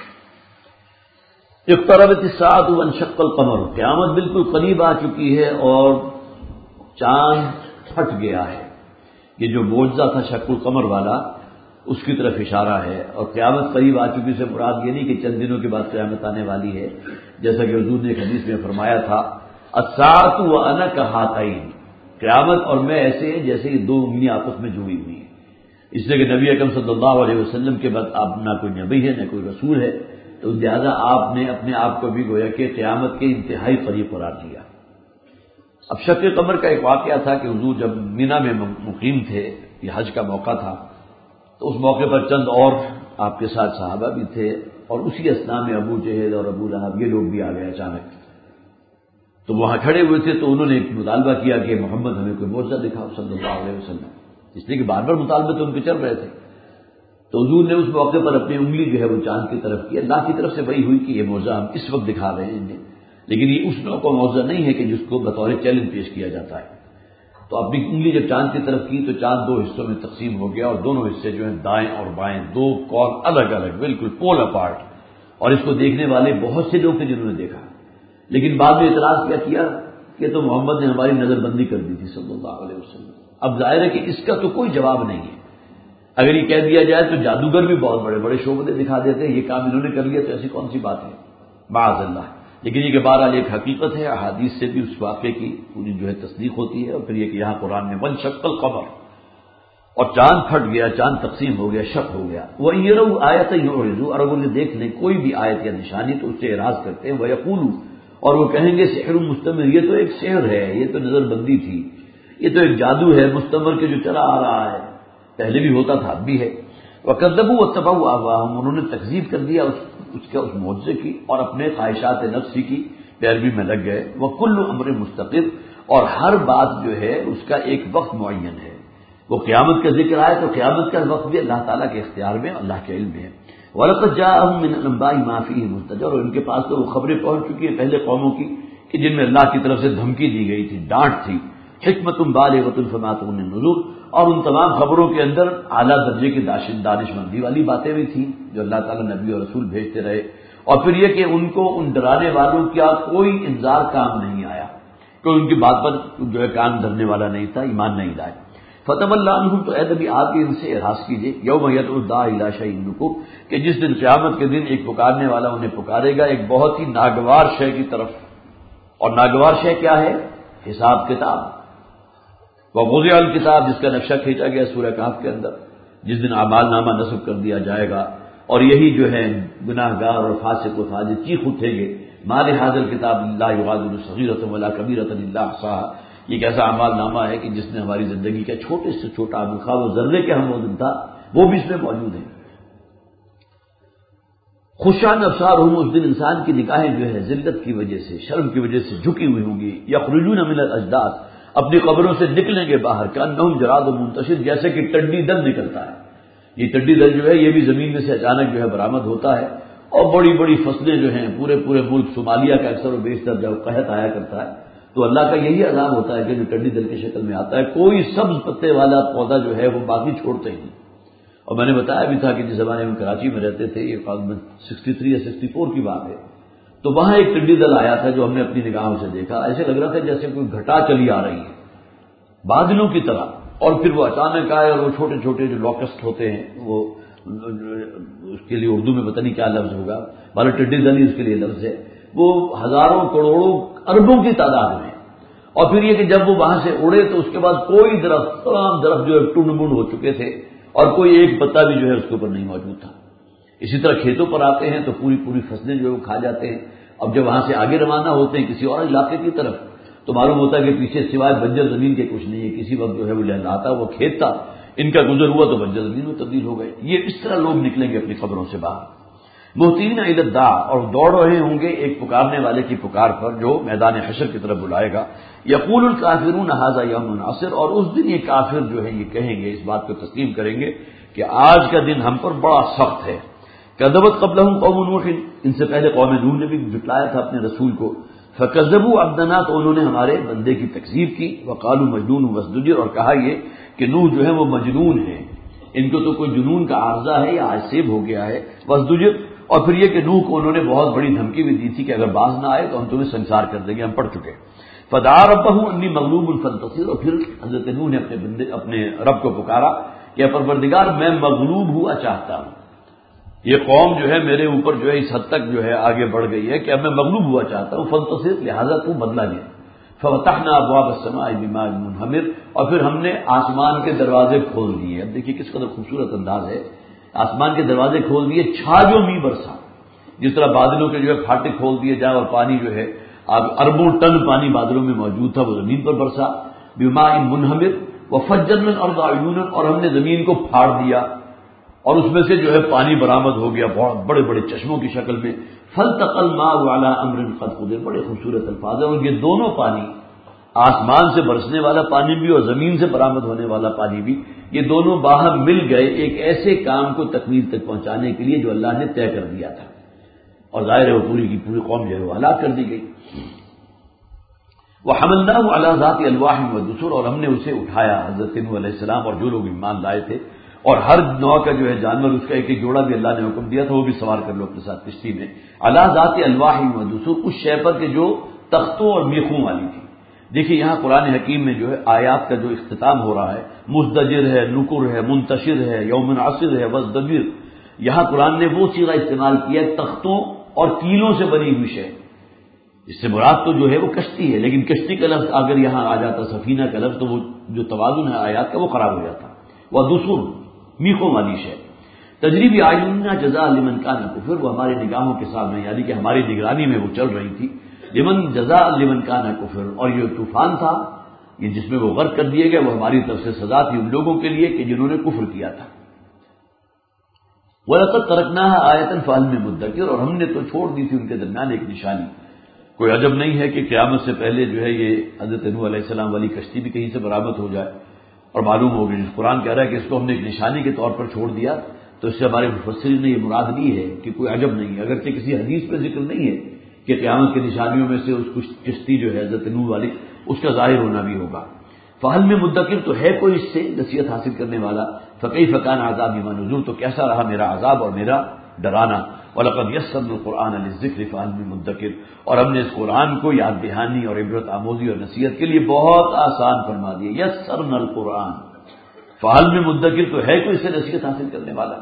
اقتربت الساعة وانشق القمر، قیامت بالکل قریب آ چکی ہے اور چاند پھٹ گیا ہے۔ یہ جو معجزہ تھا شق القمر والا، اس کی طرف اشارہ ہے، اور قیامت قریب آ چکی سے مراد یہ نہیں کہ چند دنوں کے بعد قیامت آنے والی ہے، جیسا کہ حضور نے ایک حدیث میں فرمایا تھا الساعة وأنا كهاتين، قیامت اور میں ایسے ہیں جیسے یہ دو انگلیاں آپس میں جڑی ہوئی ہیں۔ اس لیے کہ نبی اکرم صلی اللہ علیہ وسلم کے بعد آپ نہ کوئی نبی ہے نہ کوئی رسول ہے، تو لہٰذا آپ نے اپنے آپ کو بھی گویا کہ قیامت کے انتہائی قریب قرار دیا۔ اب شق قمر کا ایک واقعہ تھا کہ حضور جب مینا میں مقیم تھے، یہ حج کا موقع تھا، تو اس موقع پر چند اور آپ کے ساتھ صحابہ بھی تھے، اور اسی اثناء میں ابو جہل اور ابو لہب یہ لوگ بھی آ گئے اچانک۔ تو وہاں کھڑے ہوئے تھے تو انہوں نے ایک مطالبہ کیا کہ محمد ہمیں کوئی معجزہ دکھاؤ صلی اللہ علیہ وسلم، اس لیے کہ بار بار مطالبے تو ان کے چل رہے تھے۔ تو حضور نے اس موقع پر اپنی انگلی جو ہے وہ چاند کی طرف کی، اللہ کی طرف سے وحی ہوئی کہ یہ معجزہ ہم اس وقت دکھا رہے ہیں انہیں، لیکن یہ اس نوع کا معجزہ نہیں ہے کہ جس کو بطور چیلنج پیش کیا جاتا ہے۔ تو اپنی انگلی جب چاند کی طرف کی تو چاند دو حصوں میں تقسیم ہو گیا، اور دونوں حصے جو ہیں دائیں اور بائیں، دو کون الگ الگ بالکل پول اپارٹ، اور اس کو دیکھنے والے بہت سے لوگ تھے جنہوں نے دیکھا، لیکن بعد میں اعتراض کیا کہ تو محمد نے ہماری نظر بندی کر دی تھی صلی اللہ علیہ وسلم۔ اب ظاہر ہے کہ اس کا تو کوئی جواب نہیں ہے، اگر یہ کہہ دیا جائے تو جادوگر بھی بہت بڑے بڑے شعبے دکھا دیتے ہیں، یہ کام انہوں نے کر لیا تو ایسی کون سی بات ہے، معاذ اللہ۔ لیکن یہ کہ بہرحال ایک حقیقت ہے، احادیث سے بھی اس واقعے کی پوری جو ہے تصدیق ہوتی ہے، اور پھر یہ کہ یہاں قرآن میں وانشق القمر، اور چاند پھٹ گیا، چاند تقسیم ہو گیا، شق ہو گیا۔ وَإِن يَرَوْا آیَةً يُعْرِضُوا، اور اگر یہ دیکھ لیں کوئی بھی آیت یا نشانی تو اس سے اعراض کرتے ہیں، وَيَقُولُوا، اور وہ کہیں گے سحر مستمر، یہ تو ایک سحر ہے، یہ تو نظر بندی تھی، یہ تو ایک جادو ہے مستمر کے جو چلا آ رہا ہے، پہلے بھی ہوتا تھا اب بھی ہے۔ وَكَذَّبُوا وَاتَّبَعُوا أَهْوَاءَهُمْ، انہوں نے تکذیب کر دیا اس معجزے کی اور اپنے خواہشات نفسی کی پیروی میں لگ گئے۔ وَكُلُّ أَمْرٍ مُسْتَقِرٌ، اور ہر بات جو ہے اس کا ایک وقت معین ہے، وہ قیامت کا ذکر آئے تو قیامت کا وقت بھی اللہ تعالیٰ کے اختیار میں، اللہ کے علم میں ہے۔ وَلَقَدْ جَاءَهُم مِّنَ الْأَنبَاءِ مَا فِيهِ مُزْدَجَرٌ، اور ان کے پاس تو وہ خبریں پہنچ چکی ہیں پہلے قوموں کی کہ جن میں اللہ کی طرف سے دھمکی دی گئی تھی، ڈانٹ تھی، حکمت بالغۃ فما تغنی النذر، اور ان تمام خبروں کے اندر اعلیٰ درجے کی دانش مندی والی باتیں بھی تھیں جو اللہ تعالیٰ نبی اور رسول بھیجتے رہے، اور پھر یہ کہ ان کو ان ڈرانے والوں کا کوئی انذار کام نہیں آیا، کوئی ان کی بات پر جو ہے کان دھرنے والا نہیں تھا، ایمان نہیں لائے۔ فتول عنہم، تو اے نبی آپ ان سے احراز کیجیے، یوم یدعو الداعی الی شیء نکر، کہ جس دن قیامت کے دن ایک پکارنے والا انہیں پکارے گا ایک بہت ہی ناگوار شے کی طرف، اور ناگوار شے کیا ہے؟ حساب کتاب۔ ووضع الکتاب، جس کا نقشہ کھینچا گیا سورہ کہف کے اندر، جس دن اعمال نامہ نصب کر دیا جائے گا، اور یہی جو ہے گناہ گار اور فاسق و فاجر چیخ اٹھیں گے، ما لہذا الکتاب لا یغادر صغیرۃ ولا کبیرۃ الا احصاها، یہ ایک ایسا اعمال نامہ ہے کہ جس نے ہماری زندگی کا چھوٹے سے چھوٹا عمل، خواہ وہ ذرے کے ہم وہ دن تھا، وہ بھی اس میں موجود ہے۔ خشعاً ابصارہم، اس دن انسان کی نگاہیں جو ہے ذلت کی وجہ سے، شرم کی وجہ سے جھکی ہوئی ہوں گی، یخرجون من الاجداث، اپنی قبروں سے نکلیں گے باہر، کانہم جراد منتشر، جیسے کہ ٹڈی دل نکلتا ہے۔ یہ ٹڈی دل جو ہے یہ بھی زمین میں سے اچانک جو ہے برآمد ہوتا ہے، اور بڑی بڑی فصلیں جو ہیں پورے ملک صومالیہ کا اکثر و بیشتر جب قحط آیا کرتا ہے تو اللہ کا یہی عذاب ہوتا ہے کہ جو ٹڈی دل کی شکل میں آتا ہے، کوئی سبز پتے والا پودا جو ہے وہ باقی چھوڑتے ہی نہیں۔ اور میں نے بتایا بھی تھا کہ جس زمانے میں کراچی میں رہتے تھے، یہ 63 یا 64 کی بات ہے، تو وہاں ایک ٹڈی دل آیا تھا جو ہم نے اپنی نگاہوں سے دیکھا، ایسے لگ رہا تھا جیسے کوئی گھٹا چلی آ رہی ہے بادلوں کی طرح، اور پھر وہ اچانک آئے، اور وہ چھوٹے چھوٹے جو لوکسٹ ہوتے ہیں، وہ اس کے لیے اردو میں پتہ نہیں کیا لفظ ہوگا، بھلے ٹڈی دل ہی اس کے لیے لفظ ہے، وہ ہزاروں کروڑوں اربوں کی تعداد میں، اور پھر یہ کہ جب وہ وہاں سے اڑے تو اس کے بعد کوئی درخت، تمام درخت جو ہے ٹنڈ منڈ ہو چکے تھے، اور کوئی ایک پتا بھی جو ہے اس کے اوپر نہیں موجود تھا۔ اسی طرح کھیتوں پر آتے ہیں تو پوری فصلیں جو ہے وہ کھا جاتے ہیں۔ اب جب وہاں سے آگے روانہ ہوتے ہیں کسی اور علاقے کی طرف تو معلوم ہوتا ہے کہ پیچھے سوائے بنجر زمین کے کچھ نہیں ہے، کسی وقت جو ہے وہ لہلاتا وہ کھیت تھا، ان کا گزر ہوا تو بنجر زمین میں تبدیل ہو گئے۔ یہ اس طرح لوگ نکلیں گے اپنی قبروں سے باہر، محتین الی الداع، اور دوڑ رہے ہوں گے ایک پکارنے والے کی پکار پر جو میدان حشر کی طرف بلائے گا۔ یقول الکافرون ھذا یوم عسر، اور اس دن یہ کافر جو ہے یہ کہیں گے، اس بات کو تسلیم کریں گے کہ آج کا دن ہم پر بڑا سخت ہے۔ کذبت قبلہم قوم نوح، ان سے پہلے قوم نوح نے بھی جھٹلایا تھا اپنے رسول کو، فکذبوا عبدنا، تو انہوں نے ہمارے بندے کی تکذیب کی، وقالوا مجنون وازدجر، اور کہا یہ کہ نوح جو ہے وہ مجنون ہے، ان کو تو کوئی جنون کا عارضہ ہے یا عصب ہو گیا ہے، وازدجر، اور پھر یہ کہ نوح کو انہوں نے بہت بڑی دھمکی بھی دی تھی کہ اگر باز نہ آئے تو ہم تمہیں سنسار کر دیں گے، ہم پڑھ چکے۔ فدعا ربہ انی مغلوب فانتصر، اور پھر حضرت نوح نے اپنے رب کو پکارا کہ پروردگار میں مغلوب ہوا چاہتا ہوں، یہ قوم جو ہے میرے اوپر جو ہے اس حد تک جو ہے آگے بڑھ گئی ہے کہ اب میں مغلوب ہوا چاہتا ہوں، فانتصر، لہذا تو بدلہ لے۔ ففتحنا ابواب السماء بماء منہمر، اور پھر ہم نے آسمان کے دروازے کھول دیے۔ اب دیکھیے کس قدر خوبصورت انداز ہے، آسمان کے دروازے کھول دیے، چھاجو می برسا، جس طرح بادلوں کے جو ہے پھاٹے کھول دیے جائے اور پانی جو ہے اربوں ٹن پانی بادلوں میں موجود تھا وہ زمین پر برسا، بماء منہمر، وفجرنا الارض عیونا، اور ہم نے زمین کو پھاڑ دیا اور اس میں سے جو ہے پانی برآمد ہو گیا بہت بڑے بڑے چشموں کی شکل میں۔ فالتقى الماء على امر قد قدر، بڑے خوبصورت الفاظ ہیں، اور یہ دونوں پانی، آسمان سے برسنے والا پانی بھی اور زمین سے برآمد ہونے والا پانی بھی، یہ دونوں باہم مل گئے ایک ایسے کام کو تکمیل تک پہنچانے کے لیے جو اللہ نے طے کر دیا تھا، اور ظاہر ہے وہ پوری کی پوری قوم جو ہے وہ ہلاک کر دی گئی۔ وحملناه على ذات الواح ودسر، اور ہم نے اسے اٹھایا، حضرت نوح علیہ السلام اور جو لوگ ایمان لائے تھے، اور ہر نوع کا جو ہے جانور، اس کا ایک ایک جوڑا بھی اللہ نے حکم دیا تھا وہ بھی سوار کر لو اپنے ساتھ کشتی میں، علی ذات الواح ودسر، اس شے پر کہ جو تختوں اور میخوں والی تھی۔ دیکھیے یہاں قرآن حکیم میں جو ہے آیات کا جو اختتام ہو رہا ہے، مزدجر ہے، نکر ہے، منتشر ہے، یوم عصر ہے، وازدجر، یہاں قرآن نے وہ صیغہ استعمال کیا ہے تختوں اور کیلوں سے بنی ہوئی شے، اس سے مراد تو جو ہے وہ کشتی ہے، لیکن کشتی کا لفظ اگر یہاں آ جاتا سفینہ کا لفظ تو وہ جو توازن ہے آیات کا وہ خراب ہو جاتا۔ ودسر، میخوں والی شے، تجریبی اعیننا جزاء لمن کان کفر، وہ ہماری نگاہوں کے سامنے یعنی کہ ہماری نگرانی میں وہ چل رہی تھی، لمن جزاء لمن کان کفر، اور یہ طوفان تھا یہ جس میں وہ غرق کر دیے گئے، وہ ہماری طرف سے سزا تھی ان لوگوں کے لیے کہ جنہوں نے کفر کیا تھا۔ وَلَقَدْ تَرَكْنَاهَا آیَةً فَهَلْ مِن مُدَّکِرٍ، اور ہم نے تو چھوڑ دی تھی ان کے درمیان ایک نشانی۔ کوئی عجب نہیں ہے کہ قیامت سے پہلے جو ہے یہ حضرت نوح علیہ السلام والی کشتی بھی کہیں سے برآمد ہو جائے، اور معلوم ہو گئی قرآن کہہ رہا ہے کہ اس کو ہم نے ایک نشانی کے طور پر چھوڑ دیا، تو اس سے ہمارے مفسرین نے یہ مراد لی ہے کہ کوئی عجب نہیں ہے، اگرچہ کسی حدیث پہ ذکر نہیں ہے کہ قیامت کی نشانیوں میں سے اس کشتی جو ہے حضرت نوح والی اس کا ظاہر ہونا بھی ہوگا۔ فہل میں مدکر، تو ہے کوئی اس سے نصیحت حاصل کرنے والا، فکیف کان عذابی ونذر، تو کیسا رہا میرا عذاب اور میرا ڈرانا۔ وَلَقَدْ يَسَّرْنَا الْقُرْآنَ لِلذِّكْرِ فَهَلْ مِن مُّدَّكِرٍ، اور ہم نے اس قرآن کو یاد دہانی اور عبرت آموزی اور نصیحت کے لیے بہت آسان فرما دیا. یسرنا القرآن فَهَلْ مِن مُّدَّكِرٍ، تو ہے کوئی اسے نصیحت حاصل کرنے والا؟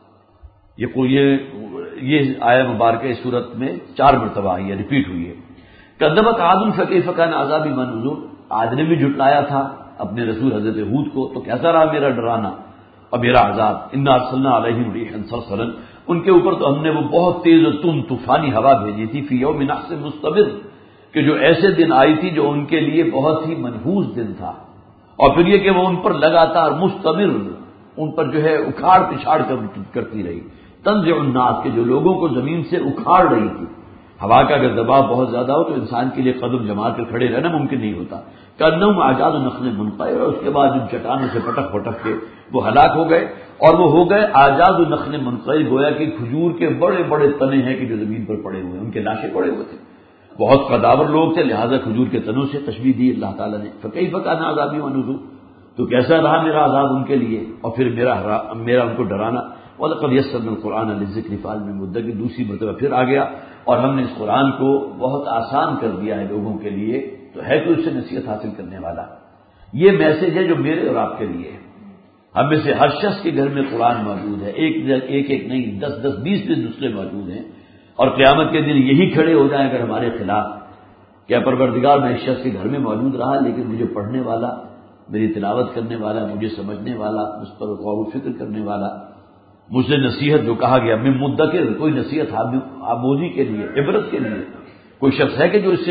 یہ آیہ مبارکہ اس صورت میں 4 مرتبہ آئی ہے، ریپیٹ ہوئی ہے. کذبت عاد فکیف کان عذابی ونذر، عاد نے بھی جھٹلایا تھا اپنے رسول حضرت ہود کو، تو کیسا رہا میرا ڈرانا اور میرا عذاب. انا ارسلنا علیہم ریحا صرصرا، ان کے اوپر تو ہم نے وہ بہت تیز و تند طوفانی ہوا بھیجی تھی، فی یوم نحس مستمر، کہ جو ایسے دن آئی تھی جو ان کے لیے بہت ہی منحوس دن تھا، اور پھر یہ کہ وہ ان پر لگاتار مستمر ان پر جو ہے اکھاڑ پچھاڑ کرتی رہی. تنزع الناس، کے جو لوگوں کو زمین سے اکھاڑ رہی تھی. ہوا کا اگر دباؤ بہت زیادہ ہو تو انسان کے لیے قدم جما کر کھڑے رہنا ممکن نہیں ہوتا. کأنہم اعجاز نخل منقعر، اور اس کے بعد ان چٹانوں سے پٹک پٹک کے وہ ہلاک ہو گئے، اور وہ ہو گئے اعجاز نخل منقعر، گویا کہ کھجور کے بڑے بڑے تنے ہیں کہ جو زمین پر پڑے ہوئے ہیں، ان کے لاشیں پڑے ہوئے تھے. بہت قداور لوگ تھے، لہذا کھجور کے تنوں سے تشبیہ دی اللہ تعالیٰ نے. فکیف کان عذابی ونذر، تو کیسا رہا میرا عذاب ان کے لیے اور پھر میرا ان کو ڈرانا. وَلَقَدْ يَسَّرْنَا الْقُرْآنَ لِلذِّكْرِ فَهَلْ مِن مُّدَّكِرٍ، دوسری مرتبہ پھر آ گیا، اور ہم نے اس قرآن کو بہت آسان کر دیا ہے لوگوں کے لیے، تو ہے کوئی اس سے نصیحت حاصل کرنے والا؟ یہ میسج ہے جو میرے اور آپ کے لیے ہے. ہم میں سے ہر شخص کے گھر میں قرآن موجود ہے، ایک نہیں 10 20 نسخے موجود ہیں، اور قیامت کے دن یہی کھڑے ہو جائیں اگر ہمارے خلاف. کیا پروردگار میں اس شخص کے گھر میں موجود رہا لیکن مجھے پڑھنے والا، میری تلاوت کرنے والا، مجھے سمجھنے والا، مجھ پر غور و فکر کرنے والا، مجھ سے نصیحت جو کہا گیا من مدکر، کوئی نصیحت آموزی کے لیے، عبرت کے لیے کوئی شخص ہے کہ جو اس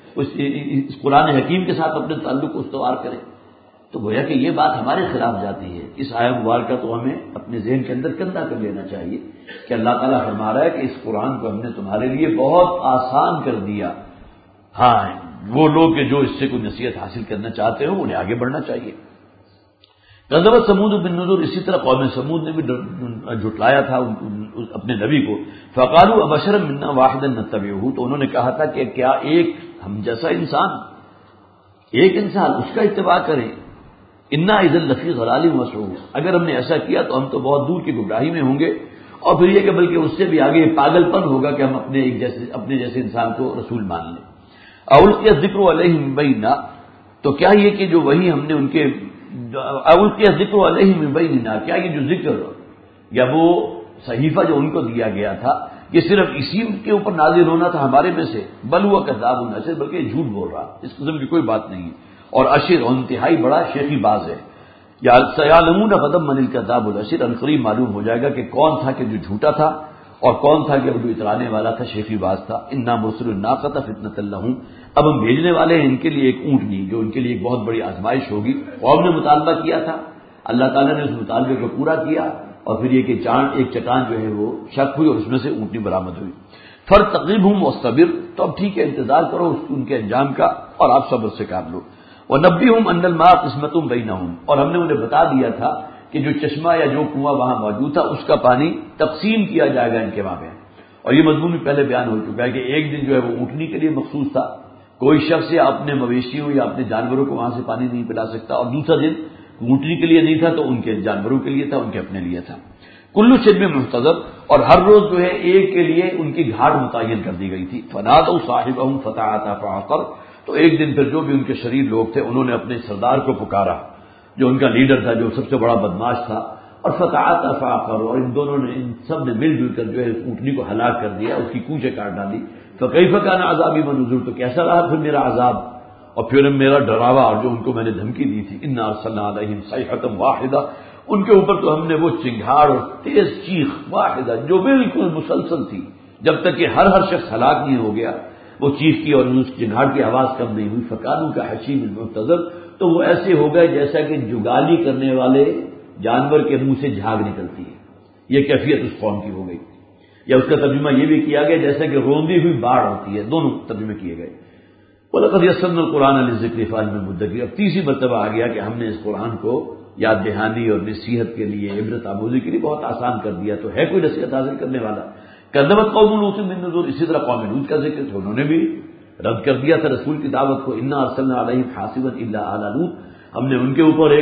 قرآن حکیم کے ساتھ اپنے تعلق کو استوار کرے؟ تو گویا کہ یہ بات ہمارے خلاف جاتی ہے. اس آیہ مبارکہ کو ہمیں اپنے ذہن کے اندر کندھا کر لینا چاہیے کہ اللہ تعالیٰ فرما رہا ہے کہ اس قرآن کو ہم نے تمہارے لیے بہت آسان کر دیا. ہاں، وہ لوگ کہ جو اس سے کوئی نصیحت حاصل کرنا چاہتے ہو انہیں آگے بڑھنا چاہیے. کذبت ثمود بالنذر، اسی طرح قوم ثمود نے بھی جھٹلایا تھا اپنے نبی کو. فقالوا ابشرا منا واحدا نتبعه، تو انہوں نے کہا تھا کہ کیا ایک ہم جیسا انسان اس کا اتباع کریں. انا اذا لفی ضلال وسعور، اگر ہم نے ایسا کیا تو ہم تو بہت دور کی گمراہی میں ہوں گے، اور پھر یہ کہ بلکہ اس سے بھی آگے پاگل پن ہوگا کہ ہم اپنے جیسے انسان کو رسول مان لیں. اولقی الذکر علیہم بیننا، تو کیا یہ کہ جو وہی ہم نے ان کے اولقی الذکر علیہم بیننا، کیا یہ جو ذکر یا وہ صحیفہ جو ان کو دیا گیا تھا یہ صرف اسی کے اوپر نازل ہونا تھا ہمارے میں سے؟ بل ہوا کذاب اشر، بلکہ یہ جھوٹ بول رہا، اس قسم کی کوئی بات نہیں. اور اشر انتہائی بڑا شیخی باز ہے. یا سیعلمون غدا من الکذاب الاشر، عنقریب معلوم ہو جائے گا کہ کون تھا کہ جو جھوٹا تھا اور کون تھا کہ جو اترانے والا تھا، شیخی باز تھا. انا مرسل الناقۃ فتنۃ لہم، اب ہم بھیجنے والے ہیں ان کے لیے ایک اونٹنی جو ان کے لیے ایک بہت بڑی آزمائش ہوگی. قوم نے مطالبہ کیا تھا، اللہ تعالیٰ نے اس مطالبے کو پورا کیا، اور پھر یہ کہ ایک چٹان جو ہے وہ شق ہوئی اور اس میں سے اونٹنی برآمد ہوئی. فرتقبہم واصطبر، تو اب ٹھیک ہے انتظار کرو ان کے انجام کا اور آپ صبر سے کام لو. ونبئہم ان الماء قسمۃ بینہم، اور ہم نے انہیں بتا دیا تھا کہ جو چشمہ یا جو کنواں وہاں موجود تھا اس کا پانی تقسیم کیا جائے گا ان کے مابین. اور یہ مضمون بھی پہلے بیان ہو چکا ہے کہ ایک دن جو ہے وہ اونٹنی کے لیے مخصوص تھا، کوئی شخص یا اپنے مویشیوں یا اپنے جانوروں کو وہاں سے پانی نہیں پلا سکتا، اور دوسرا دن اونٹنی کے لیے نہیں تھا تو ان کے جانوروں کے لیے تھا، ان کے اپنے لیے تھا. کلو شرب محتضر، اور ہر روز جو ہے ایک کے لیے ان کی گھاٹ متعین کر دی گئی تھی. فنادوا صاحبهم فتعاطى فعقر، تو ایک دن پھر جو بھی ان کے شریر لوگ تھے انہوں نے اپنے سردار کو پکارا جو ان کا لیڈر تھا، جو سب سے بڑا بدماش تھا، اور فتعاطى فعقر، اور ان دونوں نے ان سب نے مل جل کر جو ہے اونٹنی کو ہلاک کر دیا، اس کی کونچیں کاٹ ڈالی. فکیف کان عذابی ونذر، تو کیسا رہا پھر میرا عذاب اور پھر میرا ڈراوا اور جو ان کو میں نے دھمکی دی تھی. انا ارسلنا علیہم صیحۃ واحدہ، ان کے اوپر تو ہم نے وہ چنگھاڑ اور تیز چیخ واحدہ جو بالکل مسلسل تھی جب تک کہ ہر شخص ہلاک نہیں ہو گیا، وہ چیخ کی اور اس چنگھاڑ کی آواز کم نہیں ہوئی. فکانوا کحشیم المنتظر، تو وہ ایسے ہو گئے جیسا کہ جگالی کرنے والے جانور کے منہ سے جھاگ نکلتی ہے، یہ کیفیت اس قوم کی ہو گئی. یا اس کا ترجمہ یہ بھی کیا گیا جیسا کہ روندی ہوئی باڑھ ہوتی ہے، دونوں ترجمے کیے گئے. وَلَقَدْ يَسَّرْنَا الْقُرْآنَ لِلذِّكْرِ فَهَلْ مِن مُّدَّكِرٍ، اب تیسری مرتبہ آ گیا کہ ہم نے اس قرآن کو یاد دہانی اور نصیحت کے لیے، عبرت آموزی کے لیے بہت آسان کر دیا، تو ہے کوئی نصیحت حاصل کرنے والا؟ کذبت قوم لوط بالنذر، اسی طرح قوم لوط کا ذکر تھا، انہوں نے بھی رد کر دیا تھا رسول کی دعوت کو. انا ارسلنا علیہم حاصبا الا آل لوط، ہم نے ان کے اوپر ایک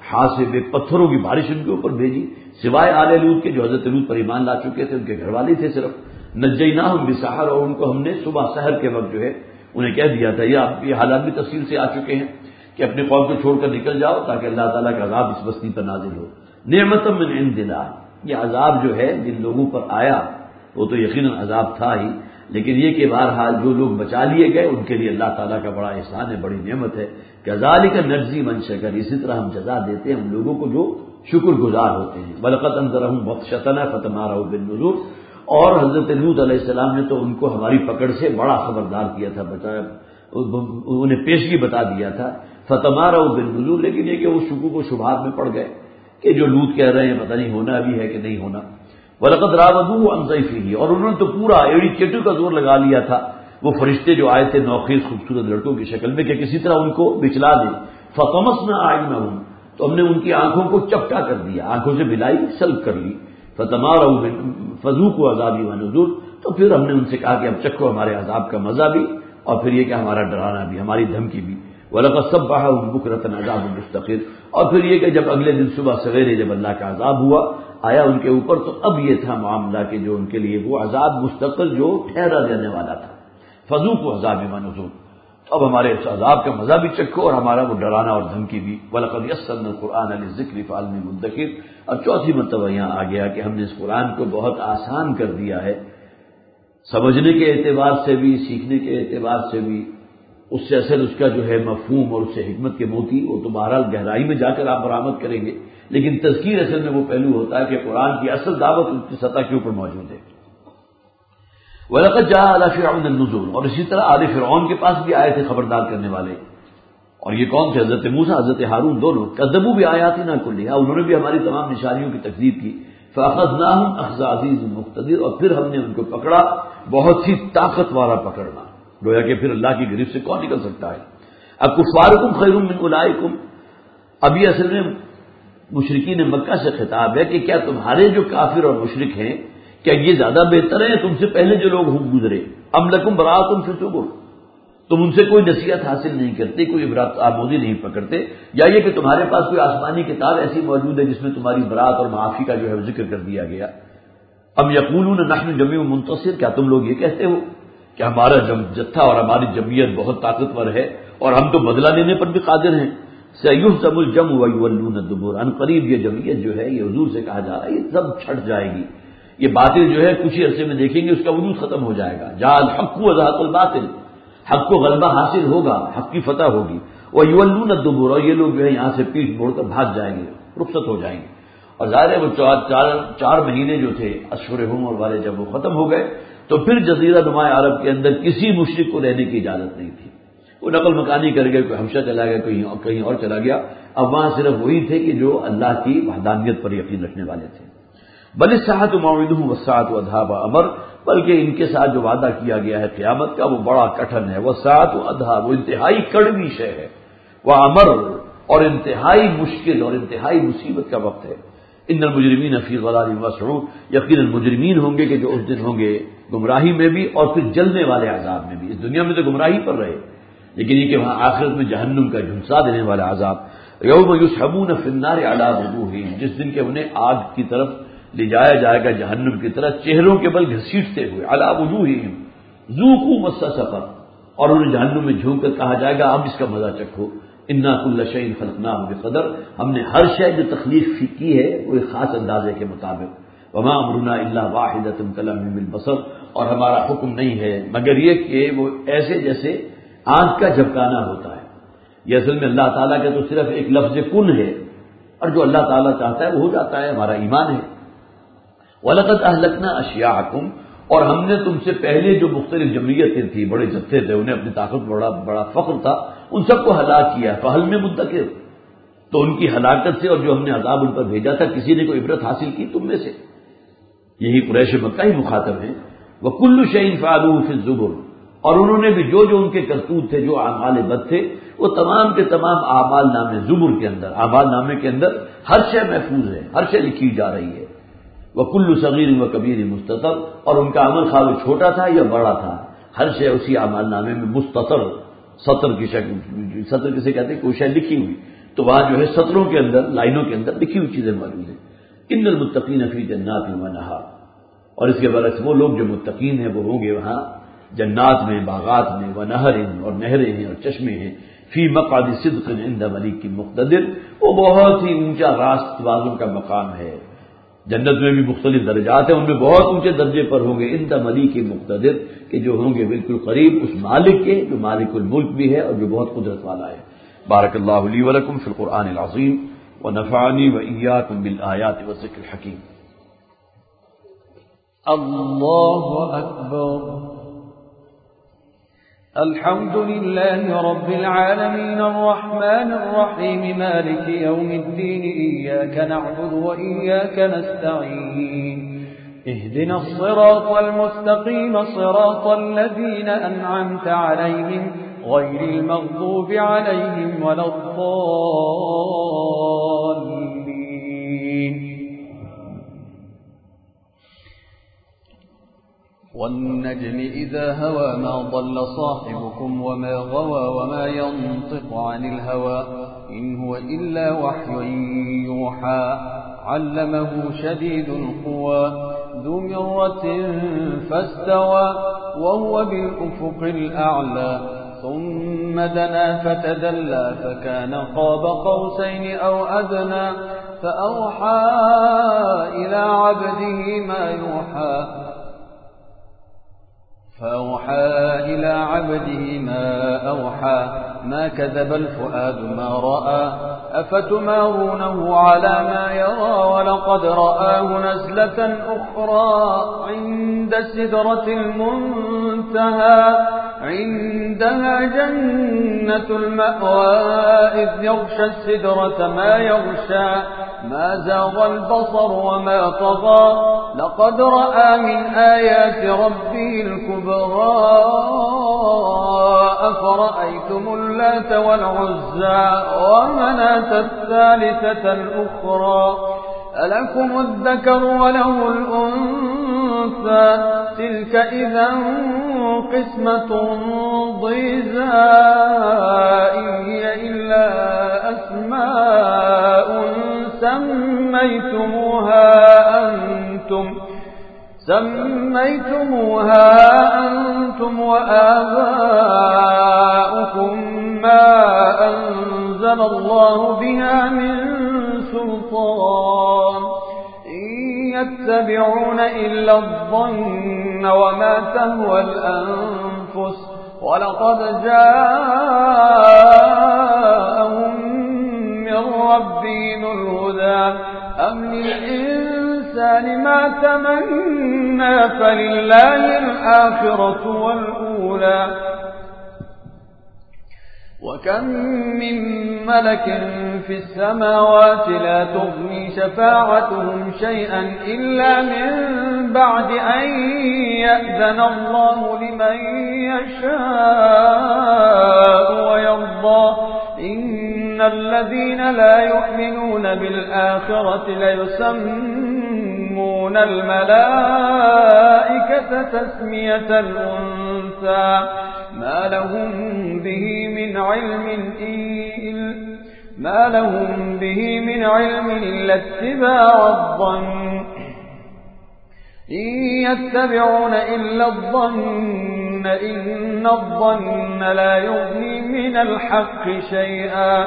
حاصب پتھروں کی بارش ان کے اوپر بھیجی، سوائے آل لوط کے جو حضرت لوط پر ایمان لا چکے تھے، ان کے گھر والے تھے صرف. نجیناہم بسحر، اور ان کو ہم نے صبح سحر کے وقت جو ہے انہیں کہہ دیا تھا. یہ حالات بھی تفصیل سے آ چکے ہیں کہ اپنے قوم کو چھوڑ کر نکل جاؤ تاکہ اللہ تعالیٰ کا عذاب اس بستی پر نازل ہو. نعمت من عند اللہ، یہ عذاب جو ہے جن لوگوں پر آیا وہ تو یقیناً عذاب تھا ہی، لیکن یہ کہ بہرحال جو لوگ بچا لیے گئے ان کے لیے اللہ تعالیٰ کا بڑا احسان ہے، بڑی نعمت ہے. کذالک نجزی من شکر، اسی طرح ہم جزا دیتے ہیں ہم لوگوں کو جو شکر گزار ہوتے ہیں. ولقد انذرهم بطشتنا فتماروا بالنذر، اور حضرت لوط علیہ السلام نے تو ان کو ہماری پکڑ سے بڑا خبردار کیا تھا، بتایا انہیں پیشگی بتا دیا تھا. فتماروا بالنذر، لیکن یہ کہ وہ شکوک و شبہات میں پڑ گئے کہ جو لوط کہہ رہے ہیں پتہ نہیں ہونا بھی ہے کہ نہیں ہونا. وَلَقَدْ رَاوَدُوهُ عَنْ ضَيْفِهِ، اور انہوں نے تو پورا ایڑی چیٹو کا زور لگا لیا تھا وہ فرشتے جو آئے تھے نوخیز خوبصورت لڑکوں کی شکل میں کہ کسی طرح ان کو بچلا دیں. فَطَمَسْنَا أَعْيُنَهُمْ، تو ہم نے ان کی آنکھوں کو چپٹا کر دیا، آنکھوں سے بلائی سلب کر لی. فَتَمَارَوْا فَذُوقُوا عَذَابِي وَنُذُرِ، تو پھر ہم نے ان سے کہا کہ اب چکھو ہمارے عذاب کا مزہ بھی اور پھر یہ کہ ہمارا ڈرانا بھی، ہماری دھمکی بھی. وَلَقَدْ صَبَّحَهُم بُكْرَةً عَذَابٌ مُسْتَقِرٌ، اور پھر یہ کہ جب اگلے دن صبح سویرے جب اللہ کا عذاب ہوا آیا ان کے اوپر، تو اب یہ تھا معاملہ کہ جو ان کے لیے وہ عذاب مستقل جو ٹھہرا دینے والا تھا. فذوقوا عذابی ونذر، تو اب ہمارے اس عذاب کا مزہ بھی چکھو اور ہمارا وہ ڈرانا اور دھمکی بھی. وَلَقَدْ يَسَّرْنَا الْقُرْآنَ لِلذِّكْرِ فَهَلْ مِن مُدَّكِرٍ، اور چوتھی مرتبہ یہاں آ گیا کہ ہم نے اس قرآن کو بہت آسان کر دیا ہے، سمجھنے کے اعتبار سے بھی، سیکھنے کے اعتبار سے بھی. اس سے اصل اس کا جو ہے مفہوم اور اس سے حکمت کے موتی وہ تو بہرحال گہرائی میں جا کر آپ برآمد کریں گے، لیکن تذکیر اصل میں وہ پہلو ہوتا ہے کہ قرآن کی اصل دعوت اس کی سطح کے اوپر موجود ہے. وَلَقَدْ جَاءَ آلَ فِرْعَوْنَ النُّذُرُ، اور اسی طرح آل فرعون کے پاس بھی آئے تھے خبردار کرنے والے. اور یہ کون تھے؟ حضرت موسیٰ حضرت ہارون دونوں. کذبوا بآیاتنا کلھا، انہوں نے بھی ہماری تمام نشانیوں کی تکذیب کی. فأخذناهم أخذ عزیز مقتدر، اور پھر ہم نے ان کو پکڑا بہت ہی طاقت والا پکڑنا، گویا کہ پھر اللہ کی گرفت سے کون نکل سکتا ہے. اکفارکم خیر من اولئکم، اب یہ اصل میں مشرکین مکہ سے خطاب ہے کہ کیا تمہارے جو کافر اور مشرک ہیں کیا یہ زیادہ بہتر ہیں تم سے پہلے جو لوگ گزرے؟ ام لکم براءۃ فی الزبر، تم ان سے کوئی نصیحت حاصل نہیں کرتے، کوئی عبرت آموزی نہیں پکڑتے، یا یہ کہ تمہارے پاس کوئی آسمانی کتاب ایسی موجود ہے جس میں تمہاری برات اور معافی کا جو ہے ذکر کر دیا گیا. ام یقولون نحن جمیع منتصر، کیا تم لوگ یہ کہتے ہو کہ ہمارا جتھا اور ہماری جمعیت بہت طاقتور ہے اور ہم تو بدلہ لینے پر بھی قادر ہیں. سیحزم الجمع ویولون الدبر، ان قریب یہ جمعیت جو ہے یہ حضور سے کہا جا رہا ہے یہ سب چھٹ جائے گی، یہ باطل جو ہے کچھ ہی عرصے میں دیکھیں گے اس کا وجود ختم ہو جائے گا. جاء الحق وزهق الباطل، حق کو غلبہ حاصل ہوگا، حق کی فتح ہوگی. ویولون الدبر، اور یہ لوگ جو ہے یہاں سے پیٹ موڑ کر بھاگ جائیں گے، رخصت ہو جائیں گے. اور ظاہر ہے وہ چار مہینے جو تھے اشہر حرم والے جب وہ ختم ہو گئے تو پھر جزیرہ نما عرب کے اندر کسی مشرک کو رہنے کی اجازت نہیں تھی. وہ نقل مکانی کر گئے، کوئی حبشہ چلا گیا، کہیں اور چلا گیا. اب وہاں صرف وہی تھے کہ جو اللہ کی وحدانیت پر یقین رکھنے والے تھے. بل الساعۃ موعدهم والساعۃ ادھا امر، بلکہ ان کے ساتھ جو وعدہ کیا گیا ہے قیامت کا وہ بڑا کٹھن ہے. والساعۃ ادھا، وہ انتہائی کڑوی شے ہے. وامر، اور انتہائی مشکل اور انتہائی مصیبت کا وقت ہے. ان المجرمین فی ضلال وسعور، یقیناً مجرمین ہوں گے کہ جو اس دن ہوں گے گمراہی میں بھی اور پھر جلنے والے عذاب میں بھی. اس دنیا میں تو گمراہی پر رہے، لیکن یہ کہ وہاں آخرت میں جہنم کا جھنسا دینے والا عذاب. یوم یسحبون فی النار علی وجوہہم، جس دن کہ انہیں آگ کی طرف لے جایا جائے گا، جہنم کی طرف چہروں کے بل گھسیٹتے ہوئے. علی وجوہہم ذوقوا مس سقر، اور انہیں جہنم میں جھونک کر کہا جائے گا اب اس کا مزہ چکھو. انا کل شیء خلقناہ بقدر، ہم نے ہر شے جو تخلیق کی ہے وہ ایک خاص اندازے کے مطابق. وما امرنا الا واحدۃ کلمح بالبصر، اور ہمارا حکم نہیں ہے مگر یہ کہ وہ ایسے جیسے آنکھ کا جھپکانا ہوتا ہے. یہ اصل میں اللہ تعالیٰ کا تو صرف ایک لفظ کن ہے، اور جو اللہ تعالیٰ چاہتا ہے وہ ہو جاتا ہے، ہمارا ایمان ہے. وَلَقَدْ أَهْلَكْنَا أَشْيَاعَكُمْ، اور ہم نے تم سے پہلے جو مختلف جمعیتیں تھیں، بڑے جتھے تھے، انہیں اپنی طاقت بڑا فخر تھا، ان سب کو ہلاک کیا. فَهَلْ مِن مُدَّكِرٍ، تو ان کی ہلاکت سے اور جو ہم نے عذاب ان پر بھیجا تھا کسی نے کوئی عبرت حاصل کی تم میں سے؟ یہی قریش مکہ ہی مخاطب ہیں. وَكُلُّ شَيْءٍ فَعَلُوهُ فِي الزُّبُرِ، اور انہوں نے بھی جو ان کے کرتوت تھے، جو اعمال بد تھے، وہ تمام کے تمام اعمال نامے زبر کے اندر، اعمال نامے کے اندر ہر شے محفوظ ہے، ہر شے لکھی جا رہی ہے. وَكُلُّ صَغِيرٍ وَكَبِيرٍ مُسْتَطَرٍ، اور ان کا عمل خواہ وہ چھوٹا تھا یا بڑا تھا ہر شے اسی اعمال نامے میں مستطر، سطر کی شکل، سطر کسے کہتے ہیں کوئی شے لکھی ہوئی، तो वहां जो है सत्रों के अंदर, लाइनों के अंदर लिखी हुई चीजें मौजूद हैं। इन्नल मुत्तकीन फी जन्नातिन व नहार, और इसके बरक्स वो लोग जो मुत्तकीन हैं वो होंगे वहां जन्नात में, बागात में, व नहरिन, और नहरें हैं और चश्मे हैं, फी मक़अदि सिद्क़िन इंद मलिक मुक़तदिर, वो बहुत ही ऊंचा रास्त वालों का मकाम है। जन्नत में भी मुख्तलिफ दर्जात हैं, उनमें बहुत ऊंचे दर्जे पर होंगे इंद मलिक मुक़तदिर, के जो होंगे बिल्कुल करीब उस मालिक के जो मालिकुल मुल्क भी है और जो बहुत कुदरत वाला है। बारकल्लाहु ली व लकुम फिल कुरआनिल अज़ीम व नफ़अनी व इय्याकुम बिल आयाति व ज़िक्रिल हकीम। अल्लाहु अकबर। अल्हम्दुलिल्लाहि रब्बिल आलमीन अर्रहमानिर रहीम मालिकि यौमिद्दीन इय्याका नअबुदु व इय्याका नस्तईन इहदिनस सिरातल मुस्तक़ीम सिरातल लज़ीना अनअमता अलैहिम गैरिल मग़दूबि अलैहिम वलद्दाल्लीन। والنجم إذا هوى ما ضل صاحبكم وما غوى وما ينطق عن الهوى إن هو إلا وحي يوحى علمه شديد القوى ذو مرة فاستوى وهو بالأفق الأعلى ثم دنا فتدلى فكان قاب قوسين أو أدنى فأوحى إلى عبده ما يوحى ما أوحى ما كذب الفؤاد ما رأى أفتمارونه على ما يرى ولقد رآه نزلة أخرى عند سدرة المنتهى عندها جنة المأوى إذ يغشى السدرة ما يغشى ما زاغ البصر وما طغى لقد رأى من آيات ربه الكبرى أفرأيتم اللات والعزى ومناة الثالثة الأخرى ألكم الذكر وله الأنثى تلك إذا قسمة ضيزى إن هي إلا أسماء سميتموها أنتم وآباؤكم ما أنزل الله بها من سلطان إن يتبعون إلا الظن وما تهوى الأنفس ولقد جاءهم من ربهم الهدى أم للإنسان ما تمنى فلله الآخرة والأولى وكم من ملك في السماوات لا تغني شفاعتهم شيئا إلا من بعد أن يأذن الله لمن يشاء ويرضى إن الذين لا يؤمنون بالآخرة ليسمون الملائكة تسمية الأنثى ما لهم به من علم إلا اتباع الظن إن يتبعون إلا الظن إن الظن لا يغني من الحق شيئا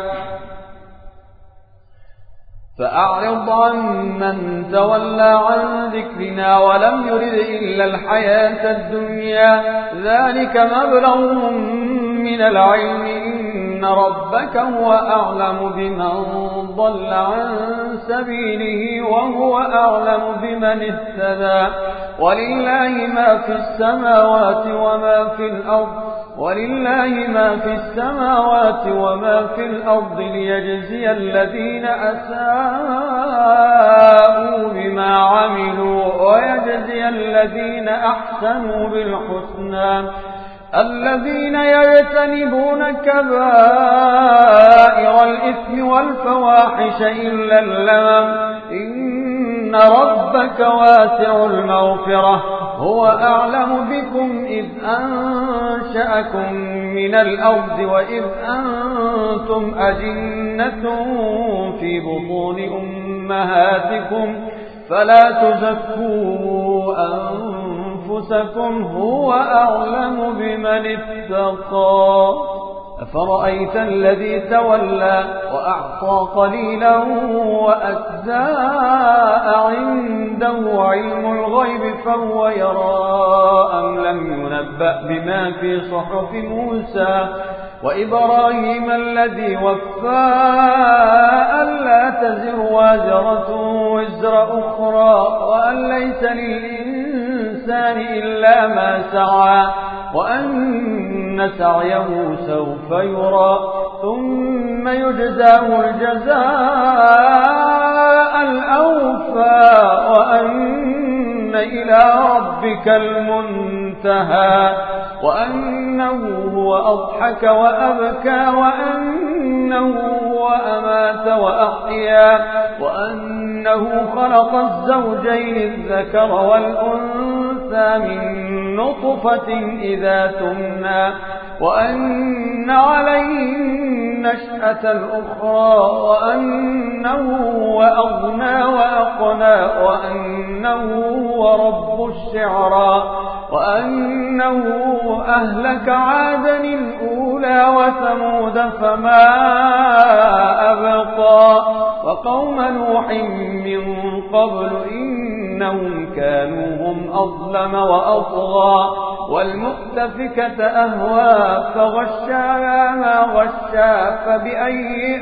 فأعرض عن من تولى عن ذكرنا ولم يرد إلا الحياة الدنيا ذلك مبلغهم من العلم إن ربك هو أعلم بمن ضل عن سبيله وهو أعلم بمن اهتدى ولله ما في السماوات وما في الأرض ليجزي الذين أساءوا بما عملوا ويجزي الذين أحسنوا بالحسنى الذين يجتنبون كبائر الإثم والفواحش إلا اللمم إن ربك واسع المغفرة هو أعلم بكم إذ أنشأكم من الأرض وإذ أنتم أجنة في بطون أمهاتكم فلا تزكوا أنفسكم هو أعلم بمن اتقى أفرأيت الذي تولى وأعطى قليلا وأكدى عنده علم الغيب فهو يرى أم لم ينبأ بما في صحف موسى وإبراهيم الذي وفى ألا تزر وازرة وزر أخرى وأن ليس للإنسان إلا ما سعى وأن سعيه سوف يرى ثم يجزاه الجزاء الأوفى وأن إلى ربك المنتهى وأنه هو أضحك وأبكى وأنه هو أمات وأحيا وأنه خلق الزوجين الذكر والأنثى من نطفة إذا تمنى وأن عليه النشأة الأخرى وأنه هو أغنى وأقنى وأنه هو رب الشعرى وأنه أهلك عادا الأولى وثمود فما أبقى وقوم نوح من قبل إنهم كانوا هم أظلم وأطغى والمؤتفكة أهوى فغشاها ما غشا فبأي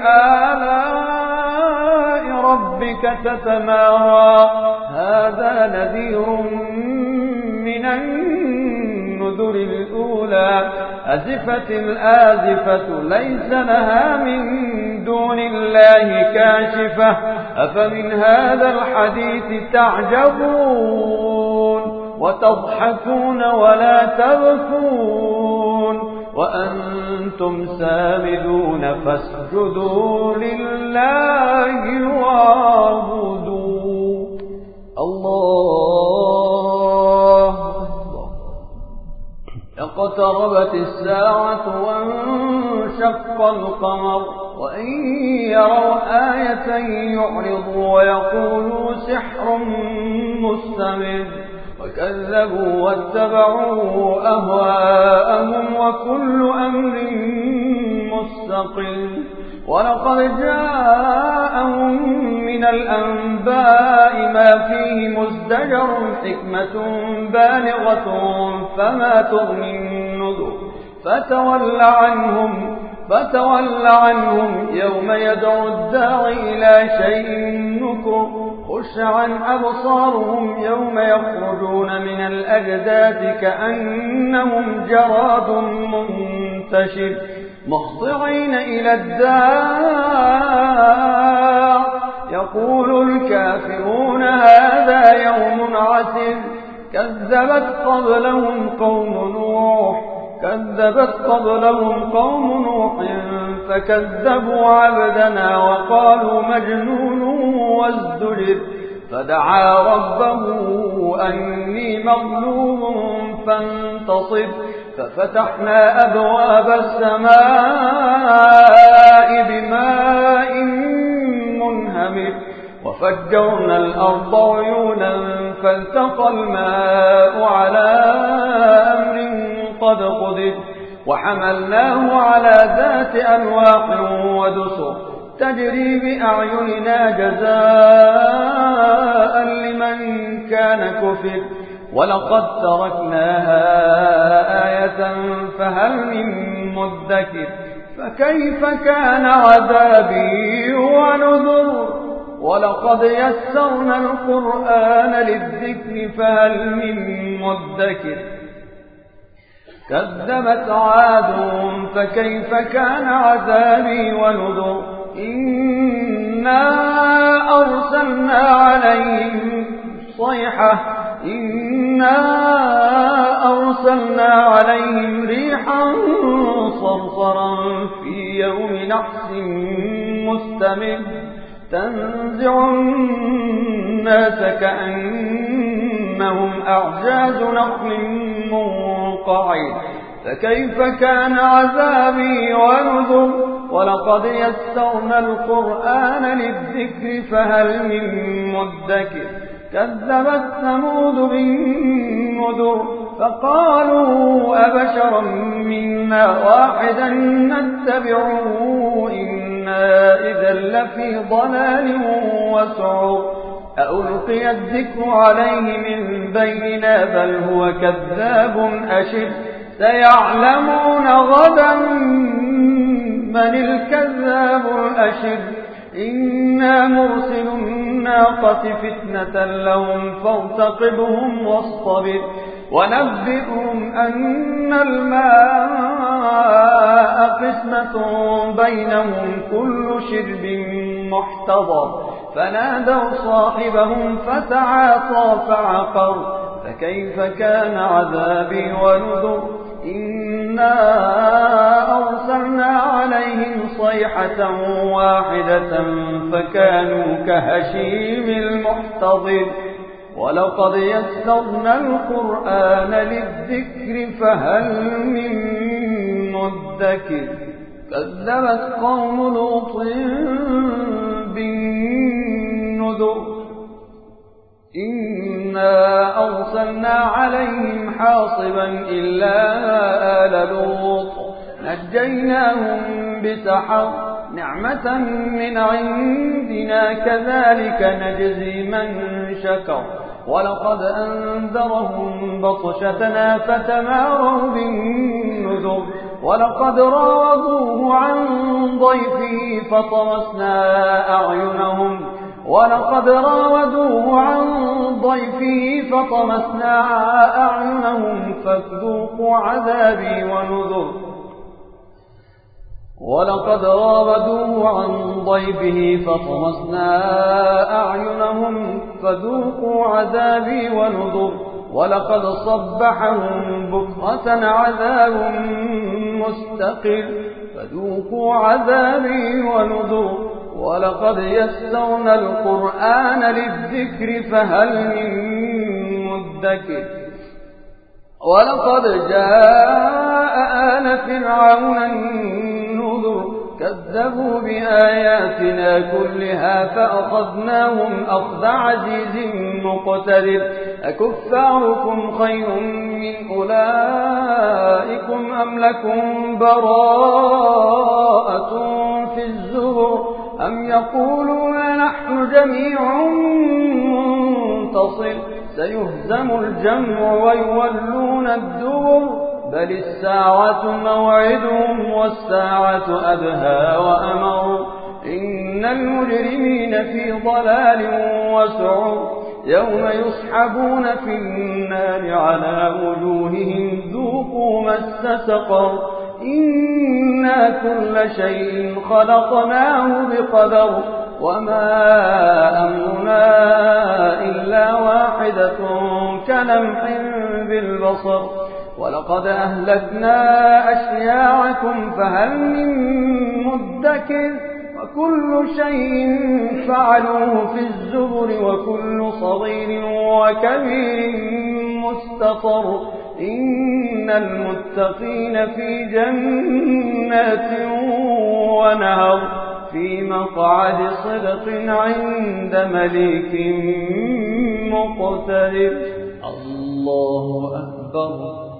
آلاء ربك تتمارى هذا نذير من النذر الأولى أزفت الآزفة ليس لها من دون الله كاشفة أفمن هذا الحديث تعجبون وتضحكون ولا تبكون وأنتم سامدون فاسجدوا لله واعبدوا الله اقتربت الساعة وانشق القمر وإن يروا آية يعرضوا ويقولوا سحر مستمر وكذبوا واتبعوا أهواءهم وكل أمر مستقل ولقد جاءهم من الأنباء ما فيه مزدجر حكمة بالغة فما تغني النذر فتول عنهم يوم يدعو الداعي إلى شيء نكر خش عن أبصارهم يوم يخرجون من الأجداث كأنهم جراد منتشر مهطعين إلى الداع يقول الكافرون هذا يوم عسر كذبت قبلهم قوم نوح فكذبوا عبدنا وقالوا مجنون وازدجر فدعا ربه أني مغلوب فانتصر ففتحنا أبواب السماء بماء منهمر وفجرنا الأرض عيونا فالتقى الماء على أمر قد قدر وحملناه على ذات ألواح ودسر تجري بأعيننا جزاء لمن كان كفر ولقد تركناها آية فهل من مدكر فكيف كان عذابي ونذر ولقد يسرنا القرآن للذكر فهل من مدكر كذبت عاد فكيف كان عذابي ونذر إنا أرسلنا عليهم ريحا صرصرا في يوم نحس مستمر تنزع الناس كأنهم كأنهم أعجاز نخل منقعر فكيف كان عذابي ونذر ولقد يسرنا القرآن للذكر فهل من مدكر كذبت ثمود بالنذر فقالوا أبشرا منا واحدا نتبعه إنا إذا لفي ضلال وسعر أألقي الذكر عليه من بيننا بل هو كذاب أشر سيعلمون غدا من الكذاب الأشر إنا مرسل الناقة فتنة لهم فارتقبهم واصطبر ونبئهم أن الماء قسمة بينهم كل شرب محتضر فنادوا صاحبهم فتعاطى فعقر فكيف كان عذابي ونذر إنا أرسلنا عليهم صيحة واحدة فكانوا كهشيم المحتضر ولقد يسرنا القرآن للذكر فهل من مدكر كذبت قوم لوط بالنذر إنا أرسلنا عليهم حاصبا إلا آل لوط نجيناهم بسحر نعمة من عندنا كذلك نجزي من شكر ولقد أنذرهم بطشتنا فتماروا بالنذر ولقد راودوه عن ضيفه فطمسنا أعينهم فذوقوا عذابي ونذر ولقد راودوه عن ضيفه فطمسنا أعينهم فذوقوا عذابي ونذر ولقد صبحهم بكرة عذاب مستقر فذوقوا عذابي ونذر ولقد يسرنا القرآن للذكر فهل من مدكر ولقد جاء آل فرعون النذر كذبوا بآياتنا كلها فأخذناهم أخذ عزيز مقتدر أكفاركم خير من أولئكم أم لكم براءة في الزبر أم يقولون نحن جميع منتصر سيهزم الجمع ويولون الدبر بل الساعة موعدهم والساعة أدهى وأمر إن المجرمين في ضلال وسعر يوم يسحبون في النار على وجوههم ذوقوا مس سقر إنا كل شيء خلقناه بقدر وما أمرنا إلا واحدة كلمح بالبصر ولقد أهلكنا أشياعكم فهل من مدكر وكل شيء فعلوه في الزبر وكل صغير وكبير مستقر إن المتقين في جنات ونهر في مقعد صدق عند مليك مقتدر الله أكبر